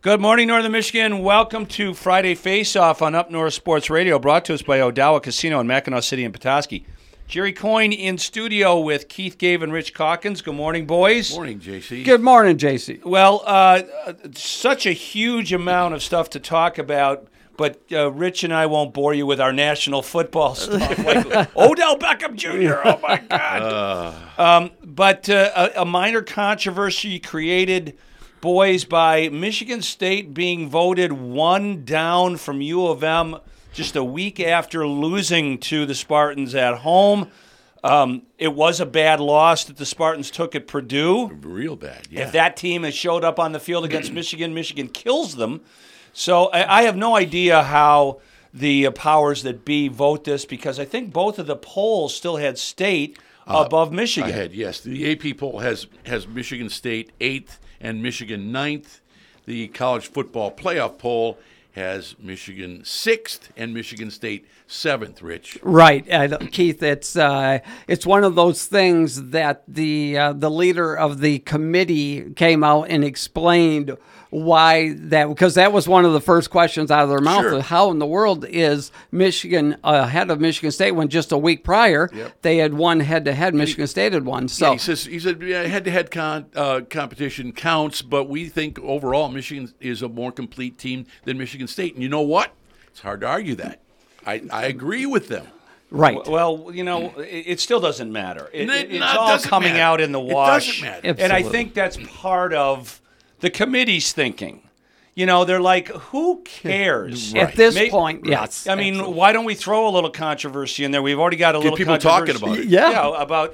Good morning, Northern Michigan. Welcome to Friday Face-Off on Up North Sports Radio, brought to us by Odawa Casino in Mackinac City and Petoskey. Jerry Coyne in studio with Keith Gave and Rich Calkins. Good morning, boys. Morning, JC. Good morning, JC. Well, such a huge amount of stuff to talk about, but Rich and I won't bore you with our national football stuff, like Odell Beckham Jr., oh my God. But a minor controversy created, boys, by Michigan State being voted one down from U of M just a week after losing to the Spartans at home. It was a bad loss that the Spartans took at Purdue. Real bad, yeah. If that team has showed up on the field against Michigan, Michigan kills them. So I have no idea how the powers that be vote this, because I think both of the polls still had State above Michigan. Ahead, yes. The AP poll has Michigan State 8th and Michigan 9th. The college football playoff poll has Michigan 6th and Michigan State 7th, Rich. Right, Keith. It's one of those things that the leader of the committee came out and explained why that, because that was one of the first questions out of their mouth. Sure. How in the world is Michigan ahead of Michigan State when just a week prior they had won head-to-head? Michigan State had won. So he said head-to-head competition counts, but we think overall Michigan is a more complete team than Michigan State. And you know what? It's hard to argue that. I agree with them. right. Well, you know, it still doesn't matter. It's No, it all doesn't coming matter. out in the wash. It doesn't matter. And I Absolutely. think that's part of the committee's thinking. You know, they're like, who cares? At this May- point, yes. I mean, absolutely. why don't we throw a little controversy in there? We've already got a little people talking controversy. about it. Yeah. About,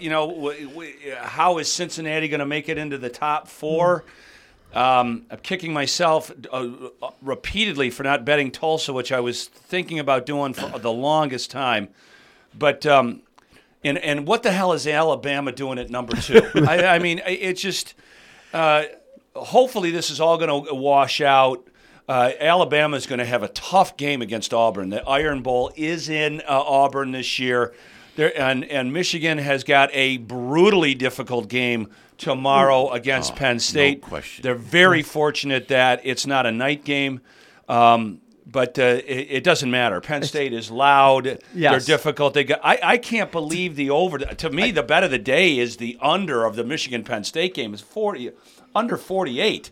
how is Cincinnati going to make it into the top four? I'm kicking myself repeatedly for not betting Tulsa, which I was thinking about doing for the longest time. But and what the hell is Alabama doing at number 2? I mean, it's just hopefully this is all going to wash out. Alabama is going to have a tough game against Auburn. The Iron Bowl is in Auburn this year. And Michigan has got a brutally difficult game tomorrow against Penn State. No question. They're very fortunate that it's not a night game, but it doesn't matter. Penn State is loud. Yes. They're difficult. I can't believe the over. To me, the bet of the day is the under of the Michigan-Penn State game. It's under 48.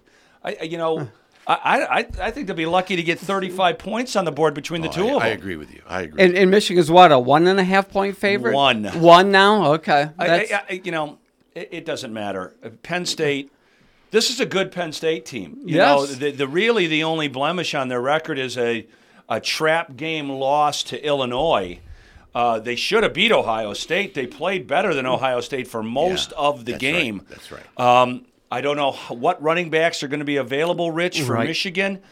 I think they'll be lucky to get 35 points on the board between the two of them. I agree with you. I agree. And Michigan's what, a 1.5 point favorite? One now? Okay. It doesn't matter. Penn State, this is a good Penn State team. You Yes. know, really the only blemish on their record is a trap game loss to Illinois. They should have beat Ohio State. They played better than Ohio State for most of the game. Right. That's right. I don't know what running backs are going to be available, Rich, for Right. Michigan.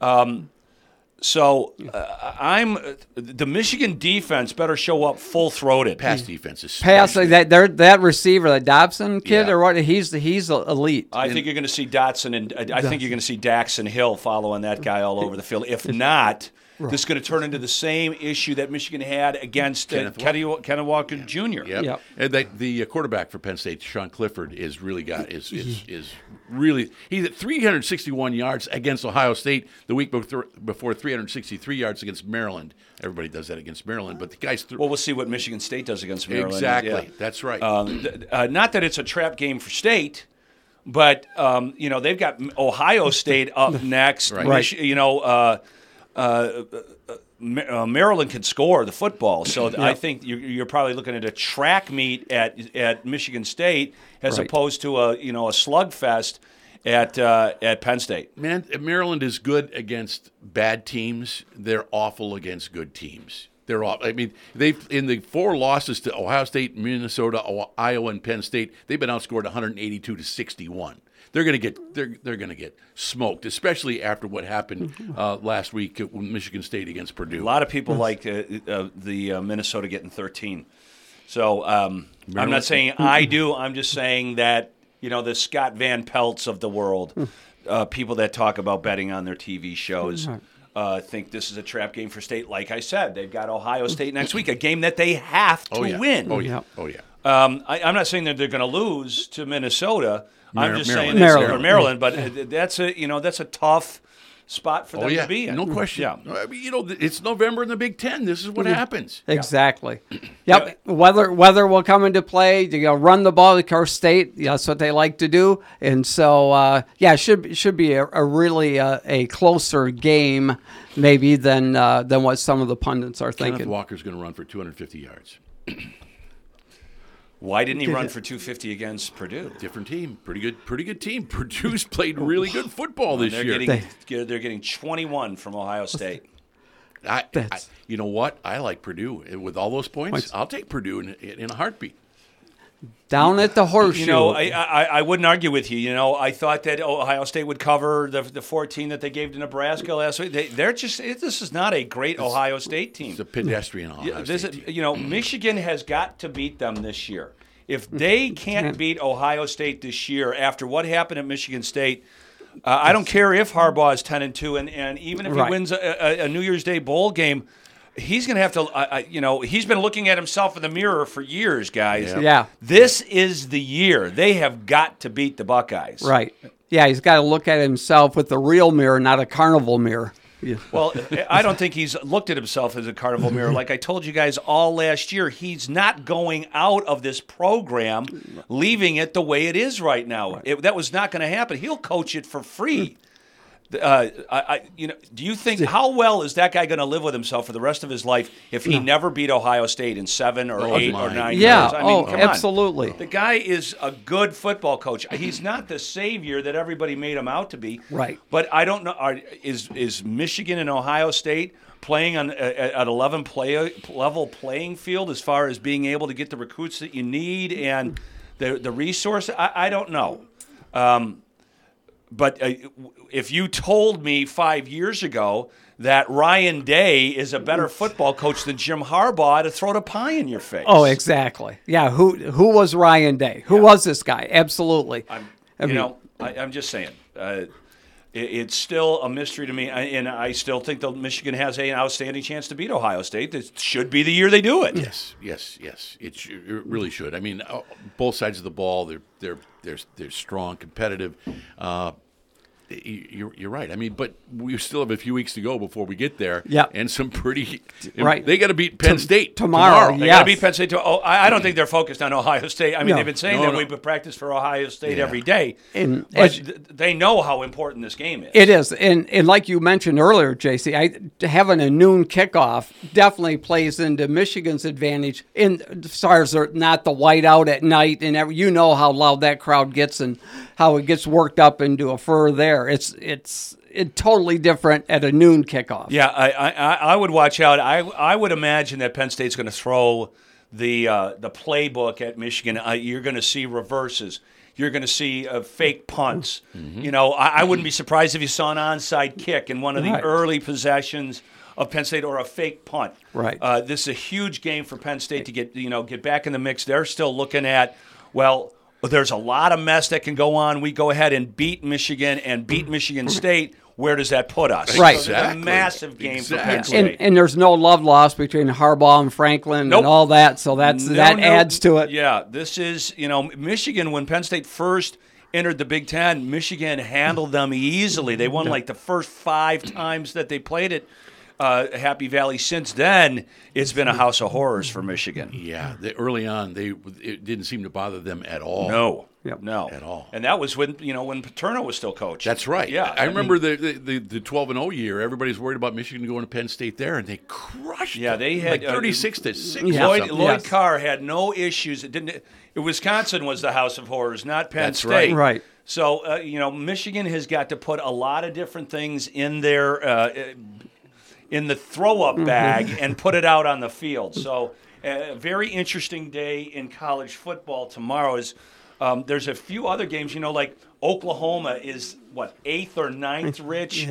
The Michigan defense better show up full-throated. Pass defense is Pass especially- that receiver, the Dobson kid, Yeah. or what? He's elite. I think you're going to see Dotson and I think you're going to see Daxon Hill following that guy all over the field. If not, this is going to turn into the same issue that Michigan had against Kenneth Kenneth Walker Jr. Yep. Yep. And the quarterback for Penn State, Sean Clifford, is really really he's at 361 yards against Ohio State the week before 363 yards against Maryland. Everybody does that against Maryland, but the guys Well, we'll see what Michigan State does against Maryland. exactly. Yeah. That's right. Not that it's a trap game for State, but they've got Ohio State up next. Right. Maryland can score the football, so I think you're probably looking at a track meet at Michigan State as Right. opposed to a slugfest at Penn State. Man, Maryland is good against bad teams. They're awful against good teams. They're all. I mean, they've in the 4 losses to Ohio State, Minnesota, Iowa, and Penn State, they've been outscored 182-61. They're going to get smoked, especially after what happened last week at Michigan State against Purdue. A lot of people like the Minnesota getting 13. So I'm not saying I do. I'm just saying that the Scott Van Pelts of the world, people that talk about betting on their TV shows, think this is a trap game for State. Like I said, they've got Ohio State next week, a game that they have to win. Oh yeah. Oh yeah. I'm not saying that they're going to lose to Minnesota. I'm just saying Maryland. Or Maryland, but that's a tough spot for them to be in. No question. Yeah. I mean, it's November in the Big Ten. This is what happens. Exactly. Yep. Weather will come into play. Run the ball. Of course, State. That's what they like to do. And so, should be a really a closer game, maybe than what some of the pundits are thinking. Kenneth Walker's going to run for 250 yards. Why didn't he run for 250 against Purdue? Different team, pretty good team. Purdue's played really good football this year. They're getting 21 from Ohio State. You know what? I like Purdue with all those points. I'll take Purdue in a heartbeat. Down at the Horseshoe. I wouldn't argue with you. I thought that Ohio State would cover the 14 that they gave to Nebraska last week. This is not a great Ohio State team. It's a pedestrian Ohio State team. Michigan has got to beat them this year. If they can't beat Ohio State this year after what happened at Michigan State, I don't care if Harbaugh is 10-2, and even if he wins a New Year's Day bowl game, he's going to have to, he's been looking at himself in the mirror for years, guys. Yeah. This is the year. They have got to beat the Buckeyes. Right. Yeah, he's got to look at himself with the real mirror, not a carnival mirror. Yeah. Well, I don't think he's looked at himself as a carnival mirror. Like I told you guys all last year, he's not going out of this program, leaving it the way it is right now. That was not going to happen. He'll coach it for free. Do you think how well is that guy going to live with himself for the rest of his life if he never beat Ohio State in 7 or 8 or 9 years? Yeah, I mean, come absolutely. On. The guy is a good football coach. He's not the savior that everybody made him out to be. Right. But I don't know. Is Michigan and Ohio State playing on at 11 level playing field as far as being able to get the recruits that you need and the resources? I don't know. But if you told me 5 years ago that Ryan Day is a better football coach than Jim Harbaugh, I'd have thrown a pie in your face. Oh, exactly. Yeah, who was Ryan Day? Who was this guy? Absolutely. I'm just saying. It's still a mystery to me, and I still think that Michigan has an outstanding chance to beat Ohio State. It should be the year they do it. Yes. It really should. I mean, both sides of the ball, they're strong, competitive. You're right. I mean, but we still have a few weeks to go before we get there. Yeah. And some pretty right. They got to beat Penn State tomorrow. They got to beat Penn State. I don't think they're focused on Ohio State. I mean, they've been saying that we practice for Ohio State every day. But they know how important this game is. It is. And like you mentioned earlier, JC, having a noon kickoff definitely plays into Michigan's advantage as far as not the whiteout at night and how loud that crowd gets and how it gets worked up into a fur there. It's totally different at a noon kickoff. Yeah, I would watch out. I would imagine that Penn State's going to throw the playbook at Michigan. You're going to see reverses. You're going to see fake punts. Mm-hmm. I wouldn't be surprised if you saw an onside kick in one of the early possessions of Penn State or a fake punt. Right. This is a huge game for Penn State to get back in the mix. They're still looking at there's a lot of mess that can go on. We go ahead and beat Michigan and beat Michigan State. Where does that put us? Right. So it's a massive game for Penn State. And there's no love lost between Harbaugh and Franklin and all that, so that adds to it. Yeah, this is, Michigan, when Penn State first entered the Big Ten, Michigan handled them easily. They won like the first 5 times that they played it. Happy Valley. Since then, it's been a house of horrors for Michigan. Yeah, early on, it didn't seem to bother them at all. No, at all. And that was when Paterno was still coach. That's right. Yeah, I remember the 12-0 year. Everybody's worried about Michigan going to Penn State there, and they crushed. Yeah, they had 36-6. Lloyd Carr had no issues. Wisconsin was the house of horrors, not Penn State. Right. So Michigan has got to put a lot of different things in their. In the throw-up bag and put it out on the field. So a very interesting day in college football tomorrow. There's a few other games, like Oklahoma is, 8th or 9th, Rich,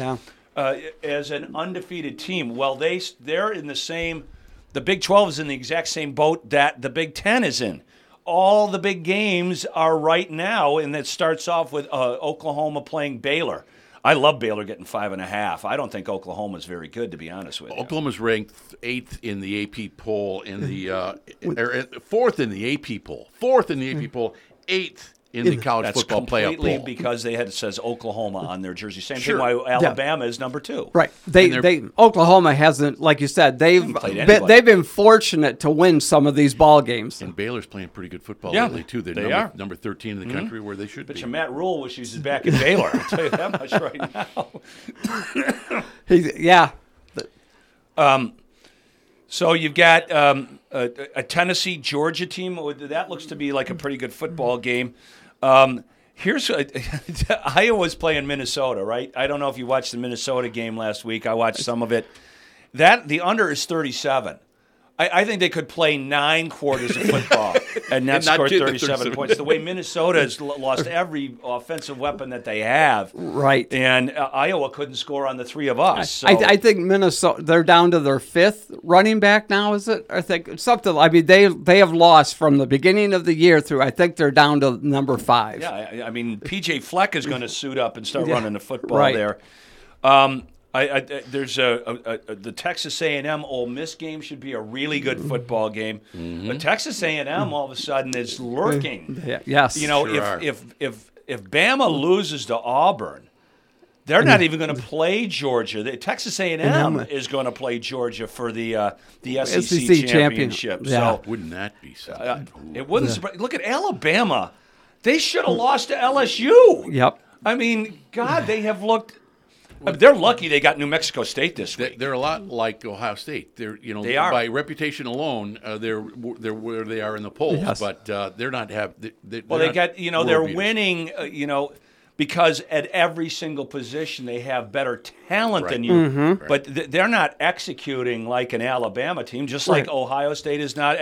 as an undefeated team. Well, they're in the Big 12 is in the exact same boat that the Big 10 is in. All the big games are right now, and it starts off with Oklahoma playing Baylor. I love Baylor getting 5.5. I don't think Oklahoma's very good, to be honest with you. Oklahoma's ranked 8th in the AP poll, 4th in the AP poll, 4th in the AP poll, 8th in the college That's football playoff completely poll. because it says Oklahoma on their jersey. Same Sure. thing why Alabama is number 2. Right. And They Oklahoma hasn't, like you said, played anybody. they've been fortunate to win some of these ball games. And Baylor's playing pretty good football Yeah, lately, too. They're they are. number 13 in the country where they should But be. your Matt Rule wishes he's back in Baylor. I'll tell you that much right now. Yeah. So you've got a Tennessee-Georgia team. That looks to be like a pretty good football game. Here's Iowa's playing Minnesota, right? I don't know if you watched the Minnesota game last week. I watched some of it. The under is 37. I think they could play 9 quarters of football and not not score get the 37 points. The way Minnesota has lost every offensive weapon that they have. Right. And Iowa couldn't score on the 3 of us. So. I think Minnesota, they're down to their 5th running back now, is it? I think something. I mean, they have lost from the beginning of the year through. I think they're down to number 5. Yeah, I mean, P.J. Fleck is going to suit up and start running the football right. there. There's the Texas A&M Ole Miss game should be a really good football game. But Texas A&M all of a sudden is lurking. Yeah, yes. You know, Sure are. if Bama loses to Auburn, they're not even going to play Georgia. Texas A&M is going to play Georgia for the SEC championship. Yeah. So Wouldn't that be something? it wouldn't surprise. Look at Alabama. They should have lost to LSU. Yep. I mean, God, they have looked. They're lucky they got New Mexico State this week. They're a lot like Ohio State. They are. By reputation alone. They're where they are in the polls, Yes. but they're not They got they're winning. Because at every single position they have better talent than you, Mm-hmm. but they're not executing like an Alabama team. Just like Ohio State is not.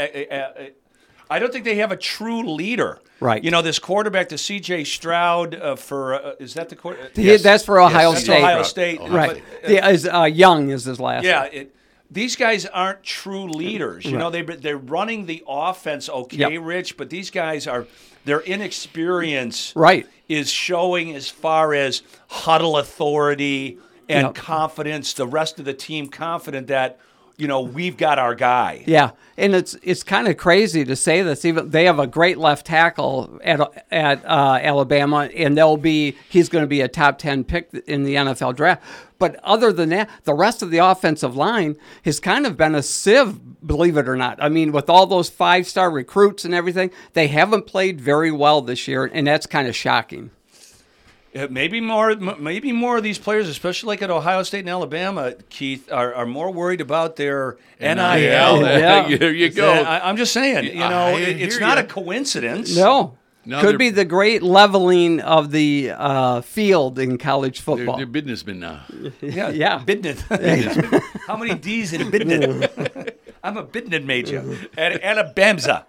I don't think they have a true leader. Right. You know, this quarterback, the C.J. Stroud is that the quarterback? That's for Ohio That's State. Ohio State. Right. But, Young is his last. yeah. These guys aren't true leaders. You know, they're running the offense okay, Yep. Rich, but these guys their inexperience Right. is showing as far as huddle authority and Yep. confidence, the rest of the team confident that, we've got our guy. Yeah, and it's kind of crazy to say this. Even they have a great left tackle at Alabama, and he's going to be a top 10 pick in the NFL draft. But other than that, the rest of the offensive line has kind of been a sieve, believe it or not. I mean, with all those 5-star recruits and everything, they haven't played very well this year, and that's kind of shocking. Maybe more of these players, especially like at Ohio State and Alabama, Keith, are more worried about their NIL. Yeah. There you go. I'm just saying, I it's hear not ya. a coincidence. No. No, Could they're- be the great leveling of the field in college football. They're businessmen now. Yeah. Yeah. Bidned. How many D's in Bidned? I'm a Bidned major at Alabama.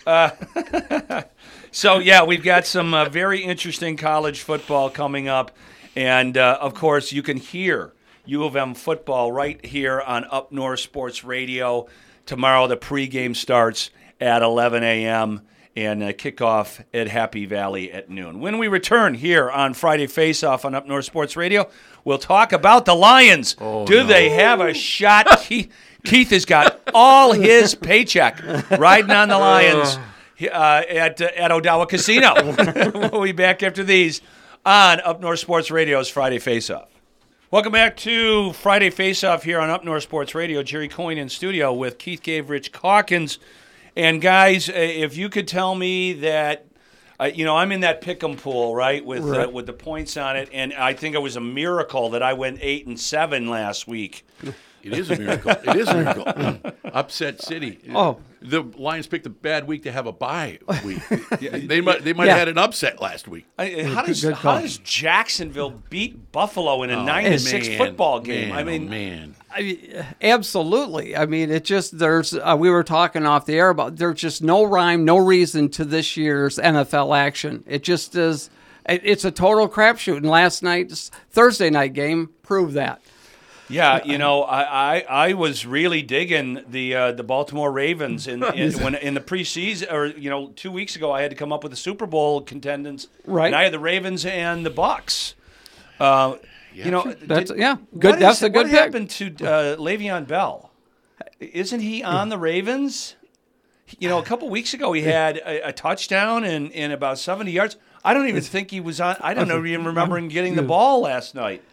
So, yeah, we've got some very interesting college football coming up. And, of course, you can hear U of M football right here on Up North Sports Radio. Tomorrow the pregame starts at 11 a.m. and kickoff at Happy Valley at noon. When we return here on Friday Face-Off on Up North Sports Radio, we'll talk about the Lions. Do they have a shot? Keith has got all his paycheck riding on the Lions at Odawa Casino. We'll be back after these on Up North Sports Radio's Friday Face-Off. Welcome back to Friday Face-Off here on Up North Sports Radio. Jerry Coyne in studio with Keith Gave, Rich Calkins. And guys, if you could tell me that, I'm in that pick'em pool, right, with the points on it, and I think it was a miracle that I went 8-7 last week. It is a miracle. It is a miracle. Upset City. Oh. The Lions picked a bad week to have a bye week. They might have had an upset last week. How does Jacksonville beat Buffalo in a 9-6 football game? Man. Absolutely. I mean, it just we were talking off the air about there's just no rhyme, no reason to this year's NFL action. It just is. It's a total crapshoot. And last night's Thursday night game proved that. Yeah, I was really digging the Baltimore Ravens when in the preseason, or 2 weeks ago, I had to come up with the Super Bowl contenders. Right. And I had the Ravens and the Bucks. Good. That's a good What pick. happened to Le'Veon Bell? Isn't he on the Ravens? A couple weeks ago he had a touchdown and about 70 yards. I don't even think he was on. I don't know, even remember him getting the ball last night.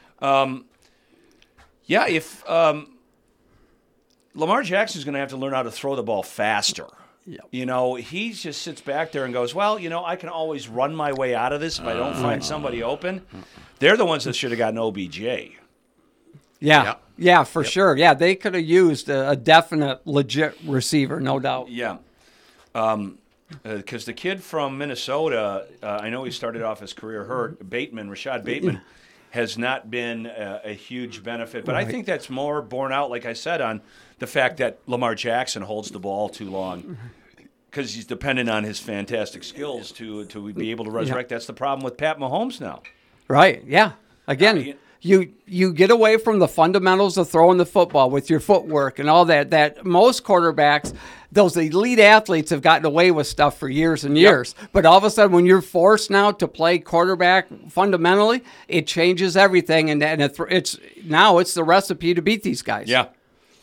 Yeah, if Lamar Jackson's going to have to learn how to throw the ball faster. Yep. You know, he just sits back there and goes, well, you know, I can always run my way out of this if I don't find somebody open. They're the ones that should have gotten OBJ. Yeah, for sure. Yeah, they could have used a definite, legit receiver, no doubt. Yeah. Because the kid from Minnesota, I know he started off his career hurt, Rashad Bateman, has not been a huge benefit. But I think that's more borne out, like I said, on the fact that Lamar Jackson holds the ball too long because he's dependent on his fantastic skills to be able to resurrect. That's the problem with Pat Mahomes now. Right, yeah. Again, you get away from the fundamentals of throwing the football with your footwork and all that most quarterbacks, those elite athletes have gotten away with stuff for years and years. But all of a sudden, when you're forced now to play quarterback fundamentally, it changes everything, and it's the recipe to beat these guys. Yeah.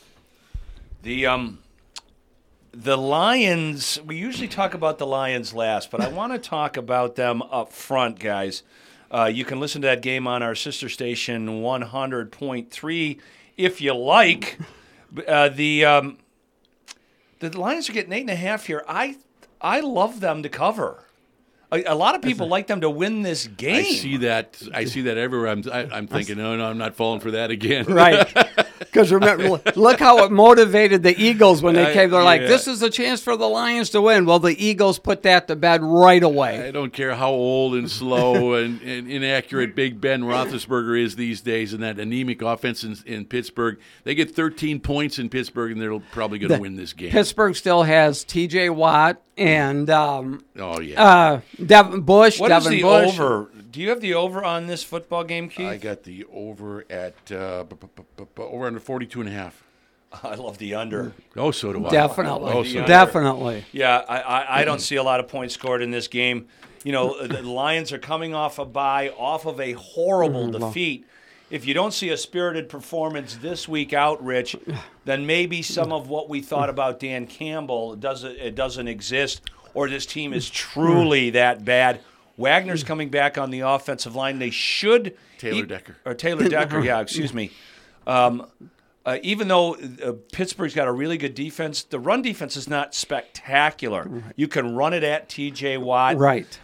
The Lions, we usually talk about the Lions last, but I want to talk about them up front, guys. You can listen to that game on our sister station 100.3 if you like. The Lions are getting 8.5 here. I love them to cover. A lot of people like them to win this game. I see that everywhere. I'm thinking, no, I'm not falling for that again. Right. Because remember, look how it motivated the Eagles when they came. They're like, this is a chance for the Lions to win. Well, the Eagles put that to bed right away. I don't care how old and slow and inaccurate Big Ben Roethlisberger is these days, and that anemic offense in Pittsburgh. They get 13 points in Pittsburgh, and they're probably going to win this game. Pittsburgh still has T.J. Watt and Devin Bush. What is the over? Do you have the over on this football game, Keith? I got the over at over under 42.5. I love the under. Oh, so do I. Definitely. Yeah, I don't see a lot of points scored in this game. You know, the Lions are coming off a bye, off of a horrible defeat. If you don't see a spirited performance this week out, Rich, then maybe some of what we thought about Dan Campbell doesn't exist, or this team is truly that bad. Wagner's coming back on the offensive line. They should Taylor Decker, yeah, excuse me. Even though Pittsburgh's got a really good defense, the run defense is not spectacular. Right. You can run it at T.J. Watt. Right.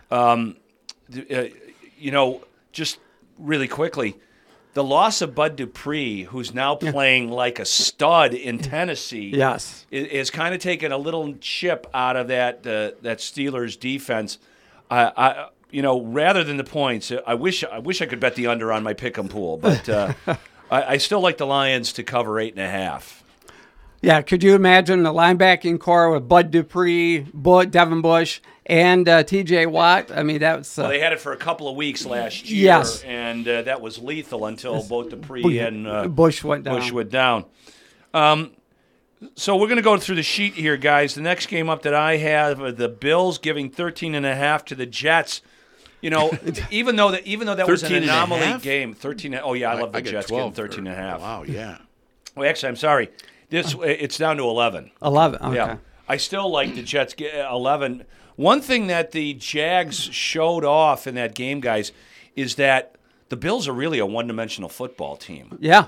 Just really quickly, the loss of Bud Dupree, who's now playing like a stud in Tennessee, is kind of taking a little chip out of that Steelers defense. Rather than the points, I wish I could bet the under on my pick'em pool, but I still like the Lions to cover 8.5. Yeah, could you imagine the linebacking core with Bud Dupree, Devin Bush, and T.J. Watt? I mean, that's well, they had it for a couple of weeks last year, and that was lethal until both Dupree and Bush went down. So we're going to go through the sheet here, guys. The next game up that I have are the Bills giving 13.5 to the Jets. You know, even though that was an anomaly game, 13. Oh yeah, I love the Jets getting 13.5. Wow, yeah. Well, actually, I'm sorry. It's down to 11. 11. Okay. Yeah, I still like the Jets get 11. One thing that the Jags showed off in that game, guys, is that the Bills are really a one-dimensional football team. Yeah.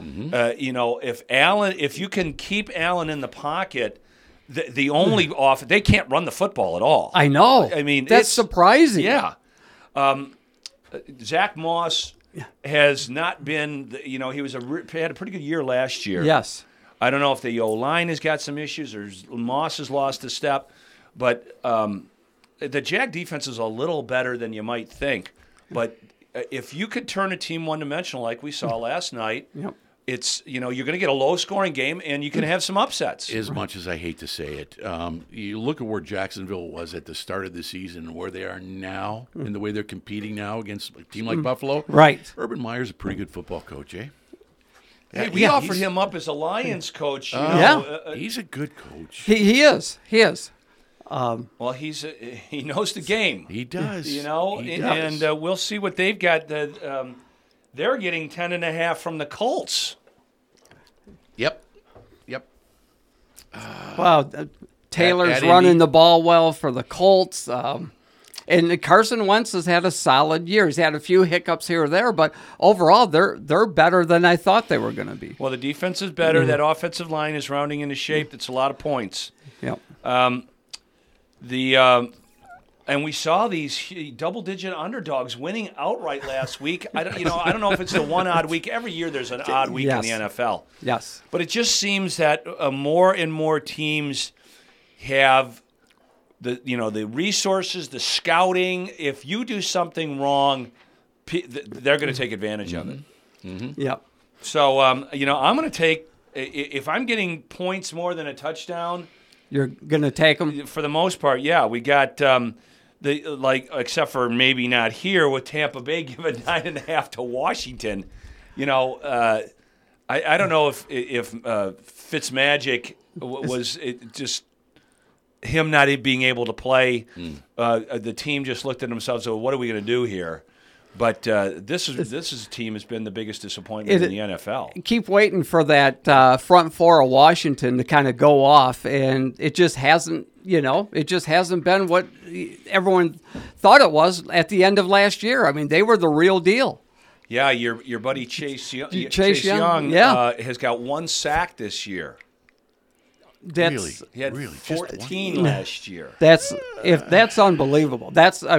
If you can keep Allen in the pocket, the only they can't run the football at all. I know. I mean, that's surprising. Yeah. Zach Moss has not been. He had a pretty good year last year. Yes. I don't know if the O-line has got some issues or Moss has lost a step, but the Jag defense is a little better than you might think. But if you could turn a team one-dimensional like we saw last night, it's you're going to get a low-scoring game and you can have some upsets. As much as I hate to say it, you look at where Jacksonville was at the start of the season and where they are now and the way they're competing now against a team like Buffalo. Right. Urban Meyer's a pretty good football coach, eh? Hey, we offered him up as a Lions coach. He's a good coach. He is. Well, he knows the game. He does. He does. And we'll see what they've got. They're getting 10.5 from the Colts. Yep. Wow, Taylor's running the ball well for the Colts. And Carson Wentz has had a solid year. He's had a few hiccups here or there, but overall, they're better than I thought they were going to be. Well, the defense is better. That offensive line is rounding into shape. That's a lot of points. Yep. And we saw these double-digit underdogs winning outright last week. I don't know if it's the one odd week. Every year there's an odd week in the NFL. Yes. But it just seems that more and more teams have the resources, the scouting. If you do something wrong, they're going to take advantage of it. Mm-hmm. Yep. So I'm going to take, if I'm getting points more than a touchdown, you're going to take them for the most part. Yeah, we got except for maybe not here with Tampa Bay giving 9.5 to Washington. I don't know if Fitzmagic was it just him not being able to play. The team just looked at themselves and said, what are we going to do here? But this team has been the biggest disappointment in the NFL. Keep waiting for that front four of Washington to kind of go off, and it just hasn't. It just hasn't been what everyone thought it was at the end of last year. I mean, they were the real deal. Yeah, your buddy Chase Young, yeah. Has got 1 sack this year. Really? He had 14 last year. That's unbelievable.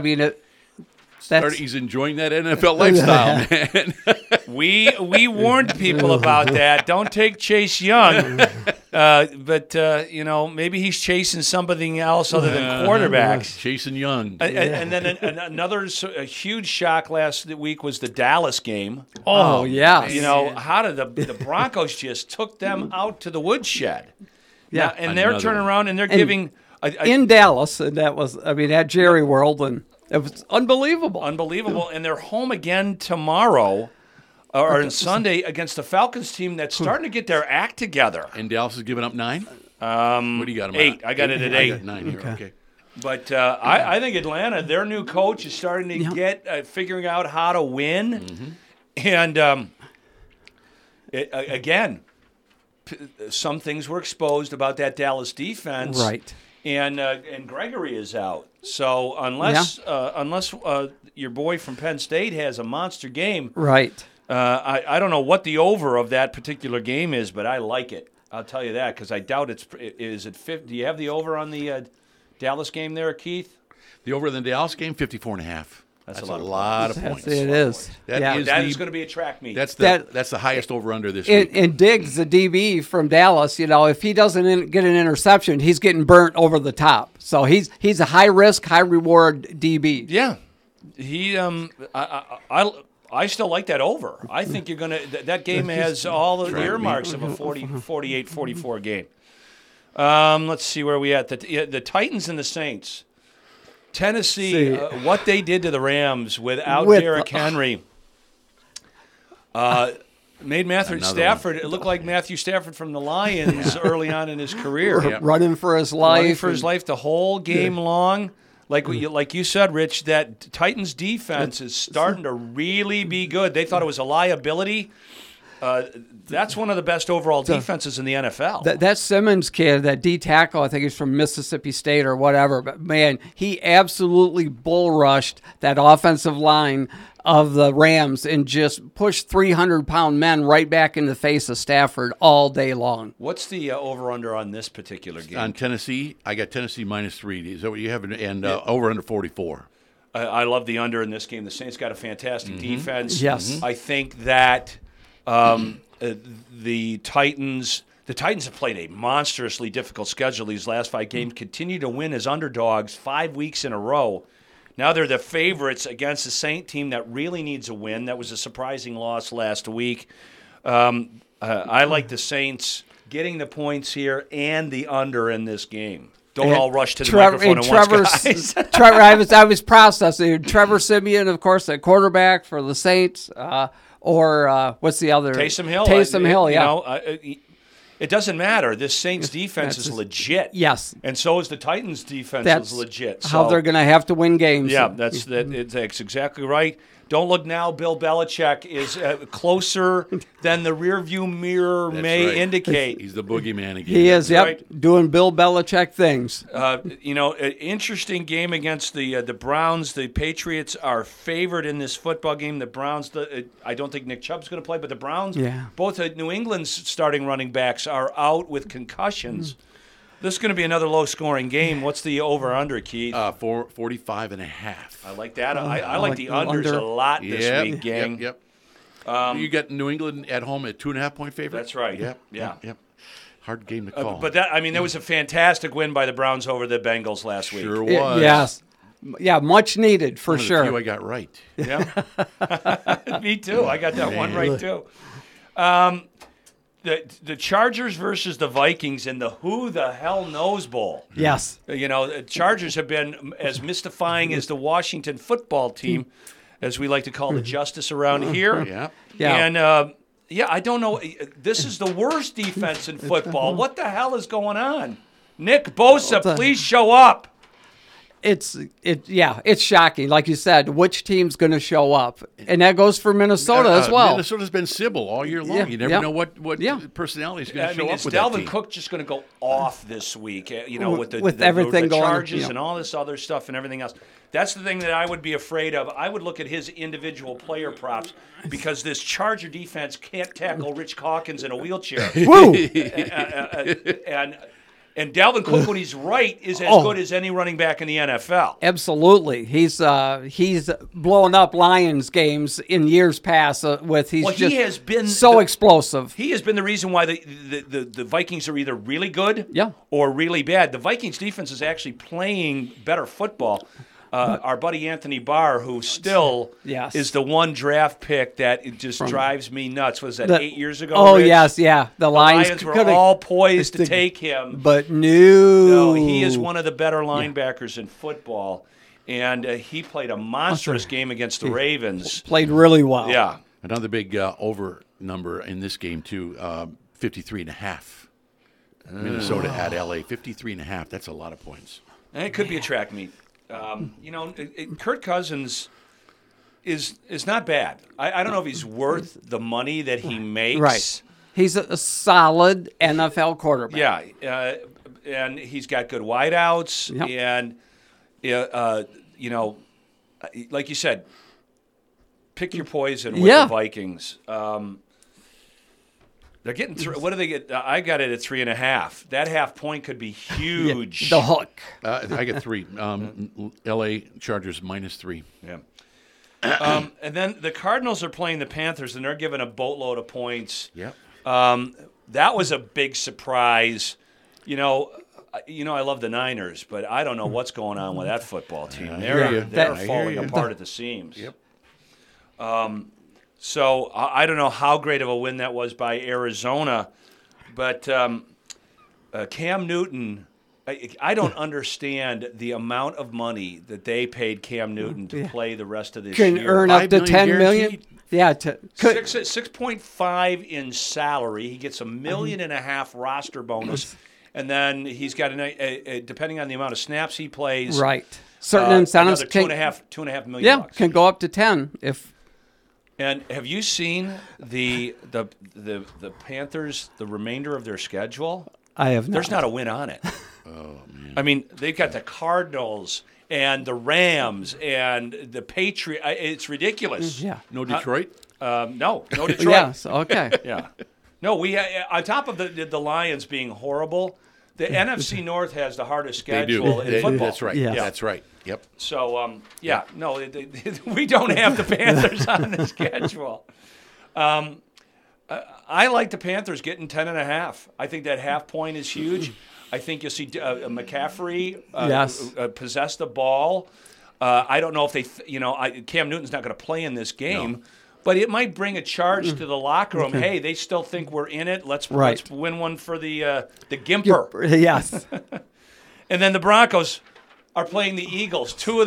He's enjoying that NFL lifestyle, man. We warned people about that. Don't take Chase Young. But maybe he's chasing something else other than quarterbacks. Chasing Young. And then another huge shock last week was the Dallas game. Oh, yeah. How did the Broncos just took them out to the woodshed? Yeah. And they're turning around and they're giving... in Dallas, and that was, at Jerry World, and it was unbelievable. Unbelievable. And they're home again tomorrow or on Sunday against the Falcons team that's starting to get their act together. And Dallas is giving up 9? What do you got them 8. I got it at 8. I got 9 here. Okay. But I think Atlanta, their new coach is starting to get figuring out how to win. Mm-hmm. And again, some things were exposed about that Dallas defense. Right. And Gregory is out. So unless your boy from Penn State has a monster game, right? I don't know what the over of that particular game is, but I like it. I'll tell you that because I doubt is it 50. Do you have the over on the Dallas game there, Keith? The over in the Dallas game, 54.5. That's a lot of points. It is. That is going to be a track meet. That's the highest over-under this week. And Diggs, the DB from Dallas, if he doesn't get an interception, he's getting burnt over the top. So he's a high-risk, high-reward DB. Yeah. I still like that over. I think you're going to – that game has all the earmarks of a 48-44 game. Let's see where we at. The Titans and the Saints. Tennessee, what they did to the Rams without Derrick Henry made Matthew Stafford. It looked like Matthew Stafford from the Lions early on in his career. Running for his life. Running for his life the whole game long. Like you said, Rich, that Titans defense is starting to really be good. They thought it was a liability. That's one of the best overall defenses in the NFL. That Simmons kid, that D tackle, I think he's from Mississippi State or whatever, but man, he absolutely bull rushed that offensive line of the Rams and just pushed 300-pound men right back in the face of Stafford all day long. What's the over-under on this particular game? On Tennessee, I got Tennessee -3. Is that what you have? And over-under 44. I love the under in this game. The Saints got a fantastic defense. Yes. I think that the Titans have played a monstrously difficult schedule these last 5 games, continue to win as underdogs 5 weeks in a row. Now they're the favorites against a Saint team that really needs a win. That was a surprising loss last week. I like the Saints getting the points here and the under in this game. Don't all rush to the microphone at once, guys. Trevor, I was processing. Trevor Simeon, of course, at quarterback for the Saints. Or what's the other? Taysom Hill. Taysom Hill, yeah. It doesn't matter. This Saints defense is legit. Yes. And so is the Titans defense is legit. So, how they're going to have to win games. Yeah, that's exactly right. Don't look now. Bill Belichick is closer than the rearview mirror may right. indicate. He's the boogeyman again. He is, yep, right. doing Bill Belichick things. An interesting game against the Browns. The Patriots are favored in this football game. The Browns, I don't think Nick Chubb's going to play, but the Browns, both New England's starting running backs are out with concussions. This is going to be another low-scoring game. What's the over/under, Keith? 45.5. I like that. I like the unders a lot this week, gang. Yep. You got New England at home at 2.5-point favorite? That's right. Yep. Hard game to call. But that was a fantastic win by the Browns over the Bengals last week. Sure was. Yes. Yeah, much needed for One of the sure. few I got right. Yeah. Me too. I got that one right too. The Chargers versus the Vikings in the Who the Hell Knows Bowl. Yes. The Chargers have been as mystifying as the Washington football team, as we like to call the justice around here. Yeah. And, I don't know. This is the worst defense in football. What the hell is going on? Nick Bosa, please show up. It's shocking. Like you said, which team's going to show up? And that goes for Minnesota as well. Minnesota's been Sybil all year long. You never know what personality is going to show up with that Dalvin team. Cook just going to go off this week, with everything the going on, charges and all this other stuff and everything else. That's the thing that I would be afraid of. I would look at his individual player props because this Charger defense can't tackle Rich Hawkins in a wheelchair. Woo! And Dalvin Cook, when he's right, is as good as any running back in the NFL. Absolutely, he's blown up Lions games in years past he has been so explosive. He has been the reason why the Vikings are either really good or really bad. The Vikings defense is actually playing better football. Our buddy Anthony Barr, who still is the one draft pick that it just drives me nuts. Was that 8 years ago? Oh, Rich? yes, yeah. The Lions were all poised to take him. But no, he is one of the better linebackers in football. And he played a monstrous game against the Ravens. Played really well. Yeah. Another big over number in this game, too, 53.5. Minnesota at L.A., 53.5. That's a lot of points. And it could be a track meet. Kirk Cousins is not bad. I don't know if he's worth the money that he makes. Right. He's a solid NFL quarterback. Yeah, and he's got good wideouts. Yep. And, like you said, pick your poison with the Vikings. They're getting through. What do they get? I got it at 3.5. That half point could be huge. The hook. I get 3. L.A. Chargers -3. Yeah. And then the Cardinals are playing the Panthers, and they're giving a boatload of points. Yep. That was a big surprise. I love the Niners, but I don't know what's going on with that football team. They're falling apart at the seams. Yep. So I don't know how great of a win that was by Arizona, but Cam Newton, I don't understand the amount of money that they paid Cam Newton to play the rest of this year. Can earn up to $10 million. Yeah, 6.5 in salary. He gets $1.5 million roster bonus, and then he's got depending on the amount of snaps he plays. Right. Certain incentives. $2.5 million. Yeah, can go up to 10 if. And have you seen the Panthers, the remainder of their schedule? I have not. There's not a win on it. Oh, man. I mean, they've got the Cardinals and the Rams and the Patriots. It's ridiculous. Yeah. No Detroit? No Detroit. Yes, okay. Yeah. No, we on top of the Lions being horrible, the NFC North has the hardest schedule in football. That's right. Yeah. That's right. Yep. So, we don't have the Panthers on the schedule. I like the Panthers getting 10.5. I think that half point is huge. I think you'll see McCaffrey possess the ball. I don't know if Cam Newton's not going to play in this game. No. But it might bring a charge to the locker room. Hey, they still think we're in it. Let's win one for the Gimper. Yes. And then the Broncos are playing the Eagles. Two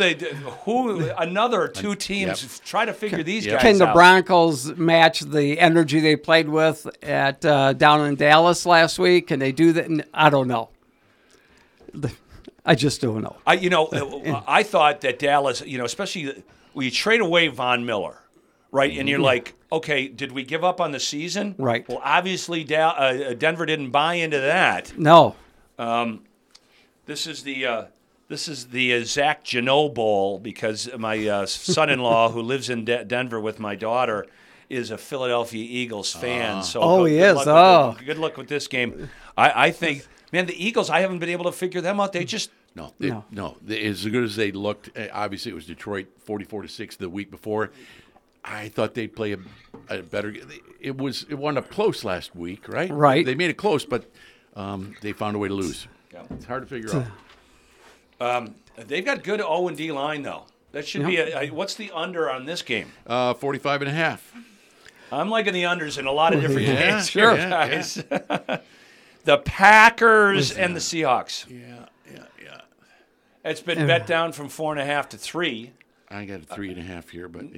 teams try to figure these guys out. Can the Broncos match the energy they played with at down in Dallas last week? Can they do that? I don't know. I just don't know. I thought that Dallas, especially well, you trade away Von Miller, right? And you're like, okay, did we give up on the season? Right. Well, obviously Denver didn't buy into that. No. This is the Zach Janot Bowl because my son-in-law who lives in Denver with my daughter is a Philadelphia Eagles fan. So he is. Good luck with this game. I think, man, the Eagles, I haven't been able to figure them out. They just No. As good as they looked, obviously it was Detroit 44-6 the week before. I thought they'd play a better. It wasn't up close last week, right? Right. They made it close, but they found a way to lose. Yeah. It's hard to figure out. they've got good O&D line though. That should be what's the under on this game? 45.5. I'm liking the unders in a lot of different Yeah, games sure, here, guys. The Packers and the Seahawks. Yeah. It's been bet down from 4.5 to 3. I got a 3.5 here, but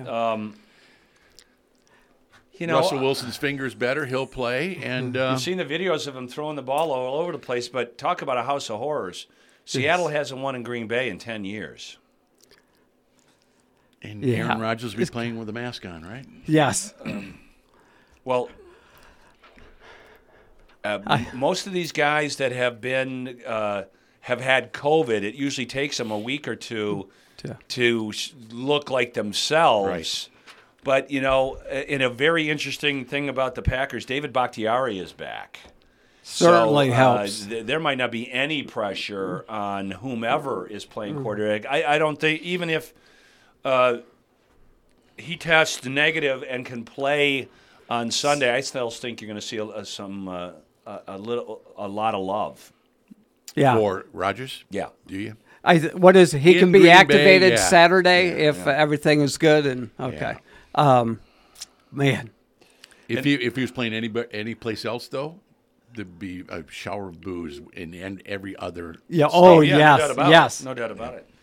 Russell Wilson's finger's better. He'll play, and You've seen the videos of him throwing the ball all over the place, but talk about a house of horrors. Seattle hasn't won in Green Bay in 10 years. Aaron Rodgers will be playing with a mask on, right? Yes. Well, most of these guys that have been have had COVID, it usually takes them a week or two to look like themselves. Right. But, in a very interesting thing about the Packers, David Bakhtiari is back. Certainly helps. There might not be any pressure on whomever is playing quarterback. I don't think, even if he tests negative and can play on Sunday, I still think you're going to see a lot of love. Yeah. For Rodgers? Yeah. Do you? He In can be Green activated Bay, yeah. Saturday if everything is good and okay. Man. If he was playing any place else though, there'd be a shower of booze in every other. Yeah. state. Oh yeah, yes. no doubt about Yes. it. No doubt about it.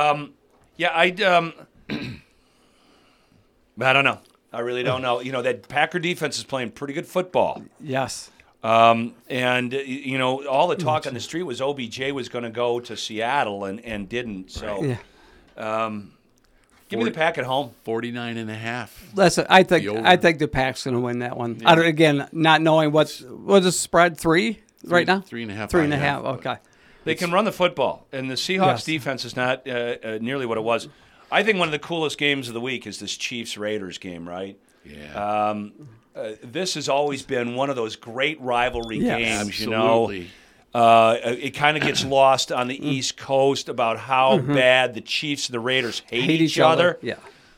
I don't know. I really don't know. That Packer defense is playing pretty good football. Yes. And all the talk on the street was OBJ was going to go to Seattle and didn't. So, give me the Pack at home. 49.5. Listen, I think over. the Pack's going to win that one. Again, not knowing what's the spread 3 right now. 3.5. 3.5. Okay. They can run the football, and the Seahawks defense is not nearly what it was. I think one of the coolest games of the week is this Chiefs-Raiders game, right? Yeah. This has always been one of those great rivalry games, Absolutely. It kind of gets lost on the East Coast about how bad the Chiefs and the Raiders hate each other. Yeah.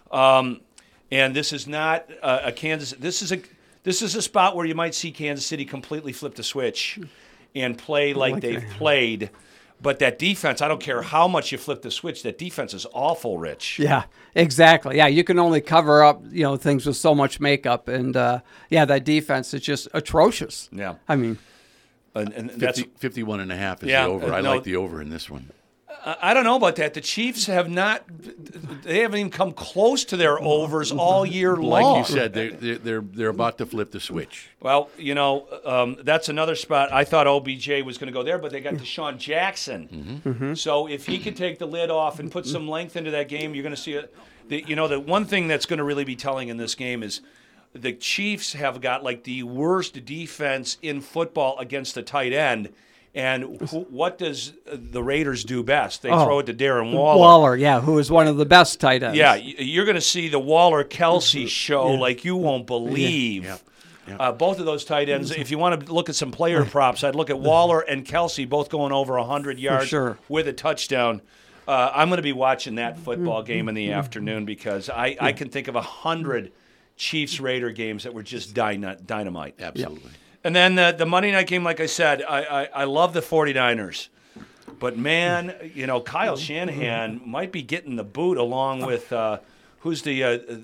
And this is not a Kansas. This is a spot where you might see Kansas City completely flip the switch and play like they've played. But that defense, I don't care how much you flip the switch, that defense is awful, Rich. Yeah, exactly. Yeah, you can only cover up, things with so much makeup. And, that defense is just atrocious. Yeah. I mean. And that's 51.5 is the over. I like the over in this one. I don't know about that. The Chiefs they haven't even come close to their overs all year long. Like you said, they're about to flip the switch. Well, that's another spot. I thought OBJ was going to go there, but they got Deshaun Jackson. So if he could take the lid off and put some length into that game, you're going to see it. The one thing that's going to really be telling in this game is the Chiefs have got like the worst defense in football against the tight end. And what does the Raiders do best? They throw it to Darren Waller. Who is one of the best tight ends. Yeah, you're going to see the Waller-Kelsey show like you won't believe. Yeah. Both of those tight ends, if you want to look at some player props, I'd look at Waller and Kelsey both going over 100 yards with a touchdown. I'm going to be watching that football game in the afternoon because I can think of 100 Chiefs-Raider games that were just dynamite. Absolutely. Yeah. And then the Monday night game, like I said, I love the 49ers. But, man, Kyle Shanahan might be getting the boot along with who's the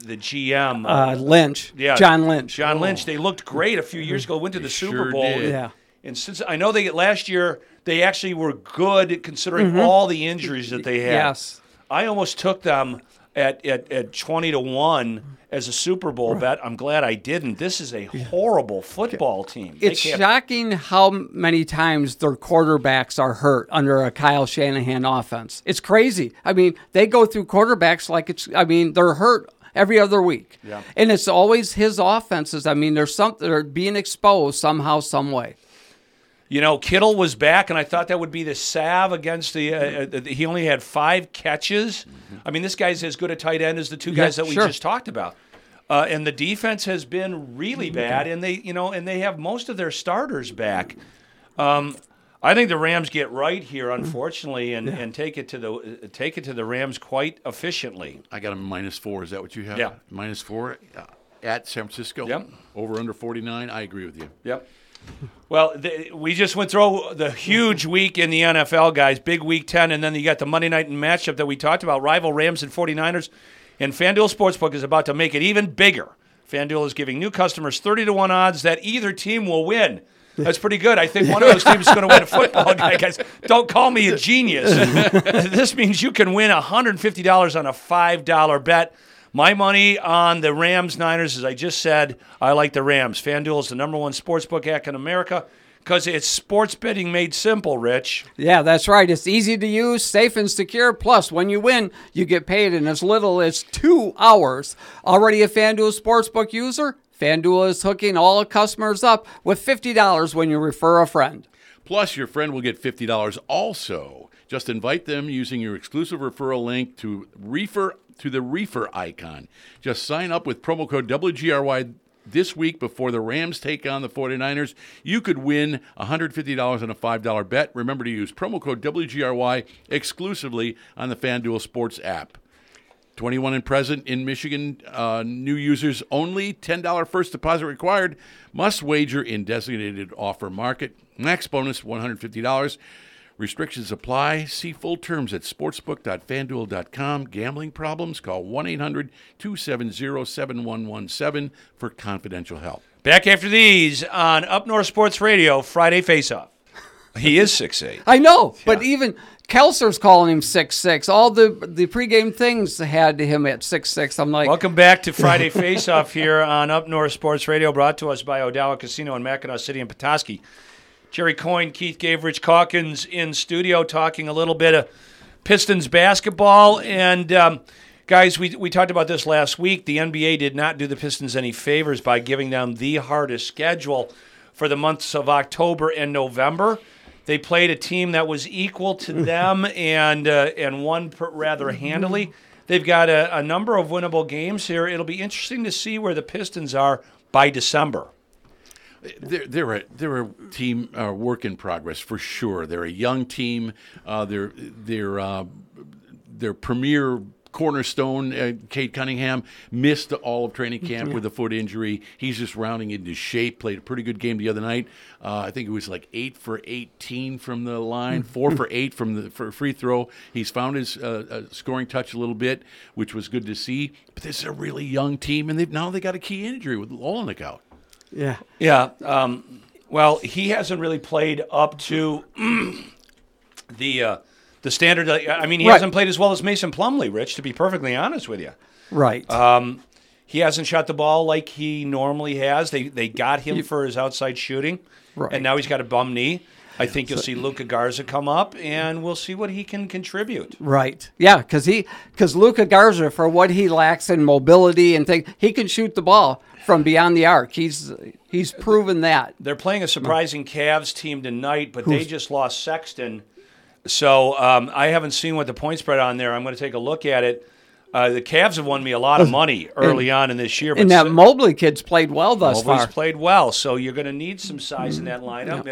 GM? Lynch. Yeah, John Lynch. John Lynch. They looked great a few years ago, went to the Super Bowl. Did. Yeah. And since I know last year they actually were good considering all the injuries that they had. Yes. I almost took them at 20-1 as a Super Bowl bet. I'm glad I didn't. This is a horrible football team. It's shocking how many times their quarterbacks are hurt under a Kyle Shanahan offense. It's crazy. I mean, they go through quarterbacks they're hurt every other week. Yeah. And it's always his offenses. I mean, they're being exposed somehow, some way. You know, Kittle was back, and I thought that would be the salve against the he only had 5 catches. I mean, this guy's as good a tight end as the two guys that we just talked about. And the defense has been really bad, and they have most of their starters back. I think the Rams get right here, unfortunately, and take it to the Rams quite efficiently. I got a -4. Is that what you have? Yeah. -4 at San Francisco. Yep. Over under 49. I agree with you. Yep. Well, we just went through the huge week in the NFL, guys. Big Week 10, and then you got the Monday night matchup that we talked about, rival Rams and 49ers. And FanDuel Sportsbook is about to make it even bigger. FanDuel is giving new customers 30-1 odds that either team will win. That's pretty good. I think one of those teams is going to win a football guy, guys. Don't call me a genius. This means you can win $150 on a $5 bet. My money on the Rams-Niners, as I just said, I like the Rams. FanDuel is the #1 sportsbook app in America because it's sports betting made simple, Rich. Yeah, that's right. It's easy to use, safe and secure. Plus, when you win, you get paid in as little as 2 hours. Already a FanDuel Sportsbook user? FanDuel is hooking all customers up with $50 when you refer a friend. Plus, your friend will get $50 also. Just invite them using your exclusive referral link to the reefer icon. Just sign up with promo code WGRY this week before the Rams take on the 49ers. You could win $150 on a $5 bet. Remember to use promo code WGRY exclusively on the FanDuel Sports app. 21 and present in Michigan, new users only. $10 first deposit required. Must wager in designated offer market. Max bonus $150. Restrictions apply. See full terms at sportsbook.fanduel.com. Gambling problems? Call 1-800-270-7117 for confidential help. Back after these on Up North Sports Radio, Friday Face-Off. He is 6'8". I know, but even Kelser's calling him 6'6". All the pregame things had him at 6'6". I'm like, welcome back to Friday Face-Off here on Up North Sports Radio, brought to us by Odawa Casino in Mackinac City and Petoskey. Jerry Coyne, Keith Gavrich, Calkins in studio talking a little bit of Pistons basketball. And, guys, we talked about this last week. The NBA did not do the Pistons any favors by giving them the hardest schedule for the months of October and November. They played a team that was equal to them and won rather handily. They've got a number of winnable games here. It'll be interesting to see where the Pistons are by December. They're a team work in progress for sure. They're a young team. Their premier cornerstone, Cade Cunningham, missed all of training camp with a foot injury. He's just rounding into shape. Played a pretty good game the other night. I think it was like 8 for 18 from the line, 4 for 8 from the free throw. He's found his scoring touch a little bit, which was good to see. But this is a really young team, and now they got a key injury with Olenek out. Yeah. Well, he hasn't really played up to the standard. I mean, he hasn't played as well as Mason Plumlee, Rich, to be perfectly honest with you. Right. He hasn't shot the ball like he normally has. They got him for his outside shooting, and now he's got a bum knee. I think you'll see Luka Garza come up, and we'll see what he can contribute. Right. Yeah, because Luka Garza, for what he lacks in mobility and things, he can shoot the ball from beyond the arc. He's proven that. They're playing a surprising Cavs team tonight, but they just lost Sexton. So I haven't seen what the point spread on there. I'm going to take a look at it. The Cavs have won me a lot of money early on in this year. But and that Mobley kid's played well thus far. Mobley's played well, so you're going to need some size in that lineup.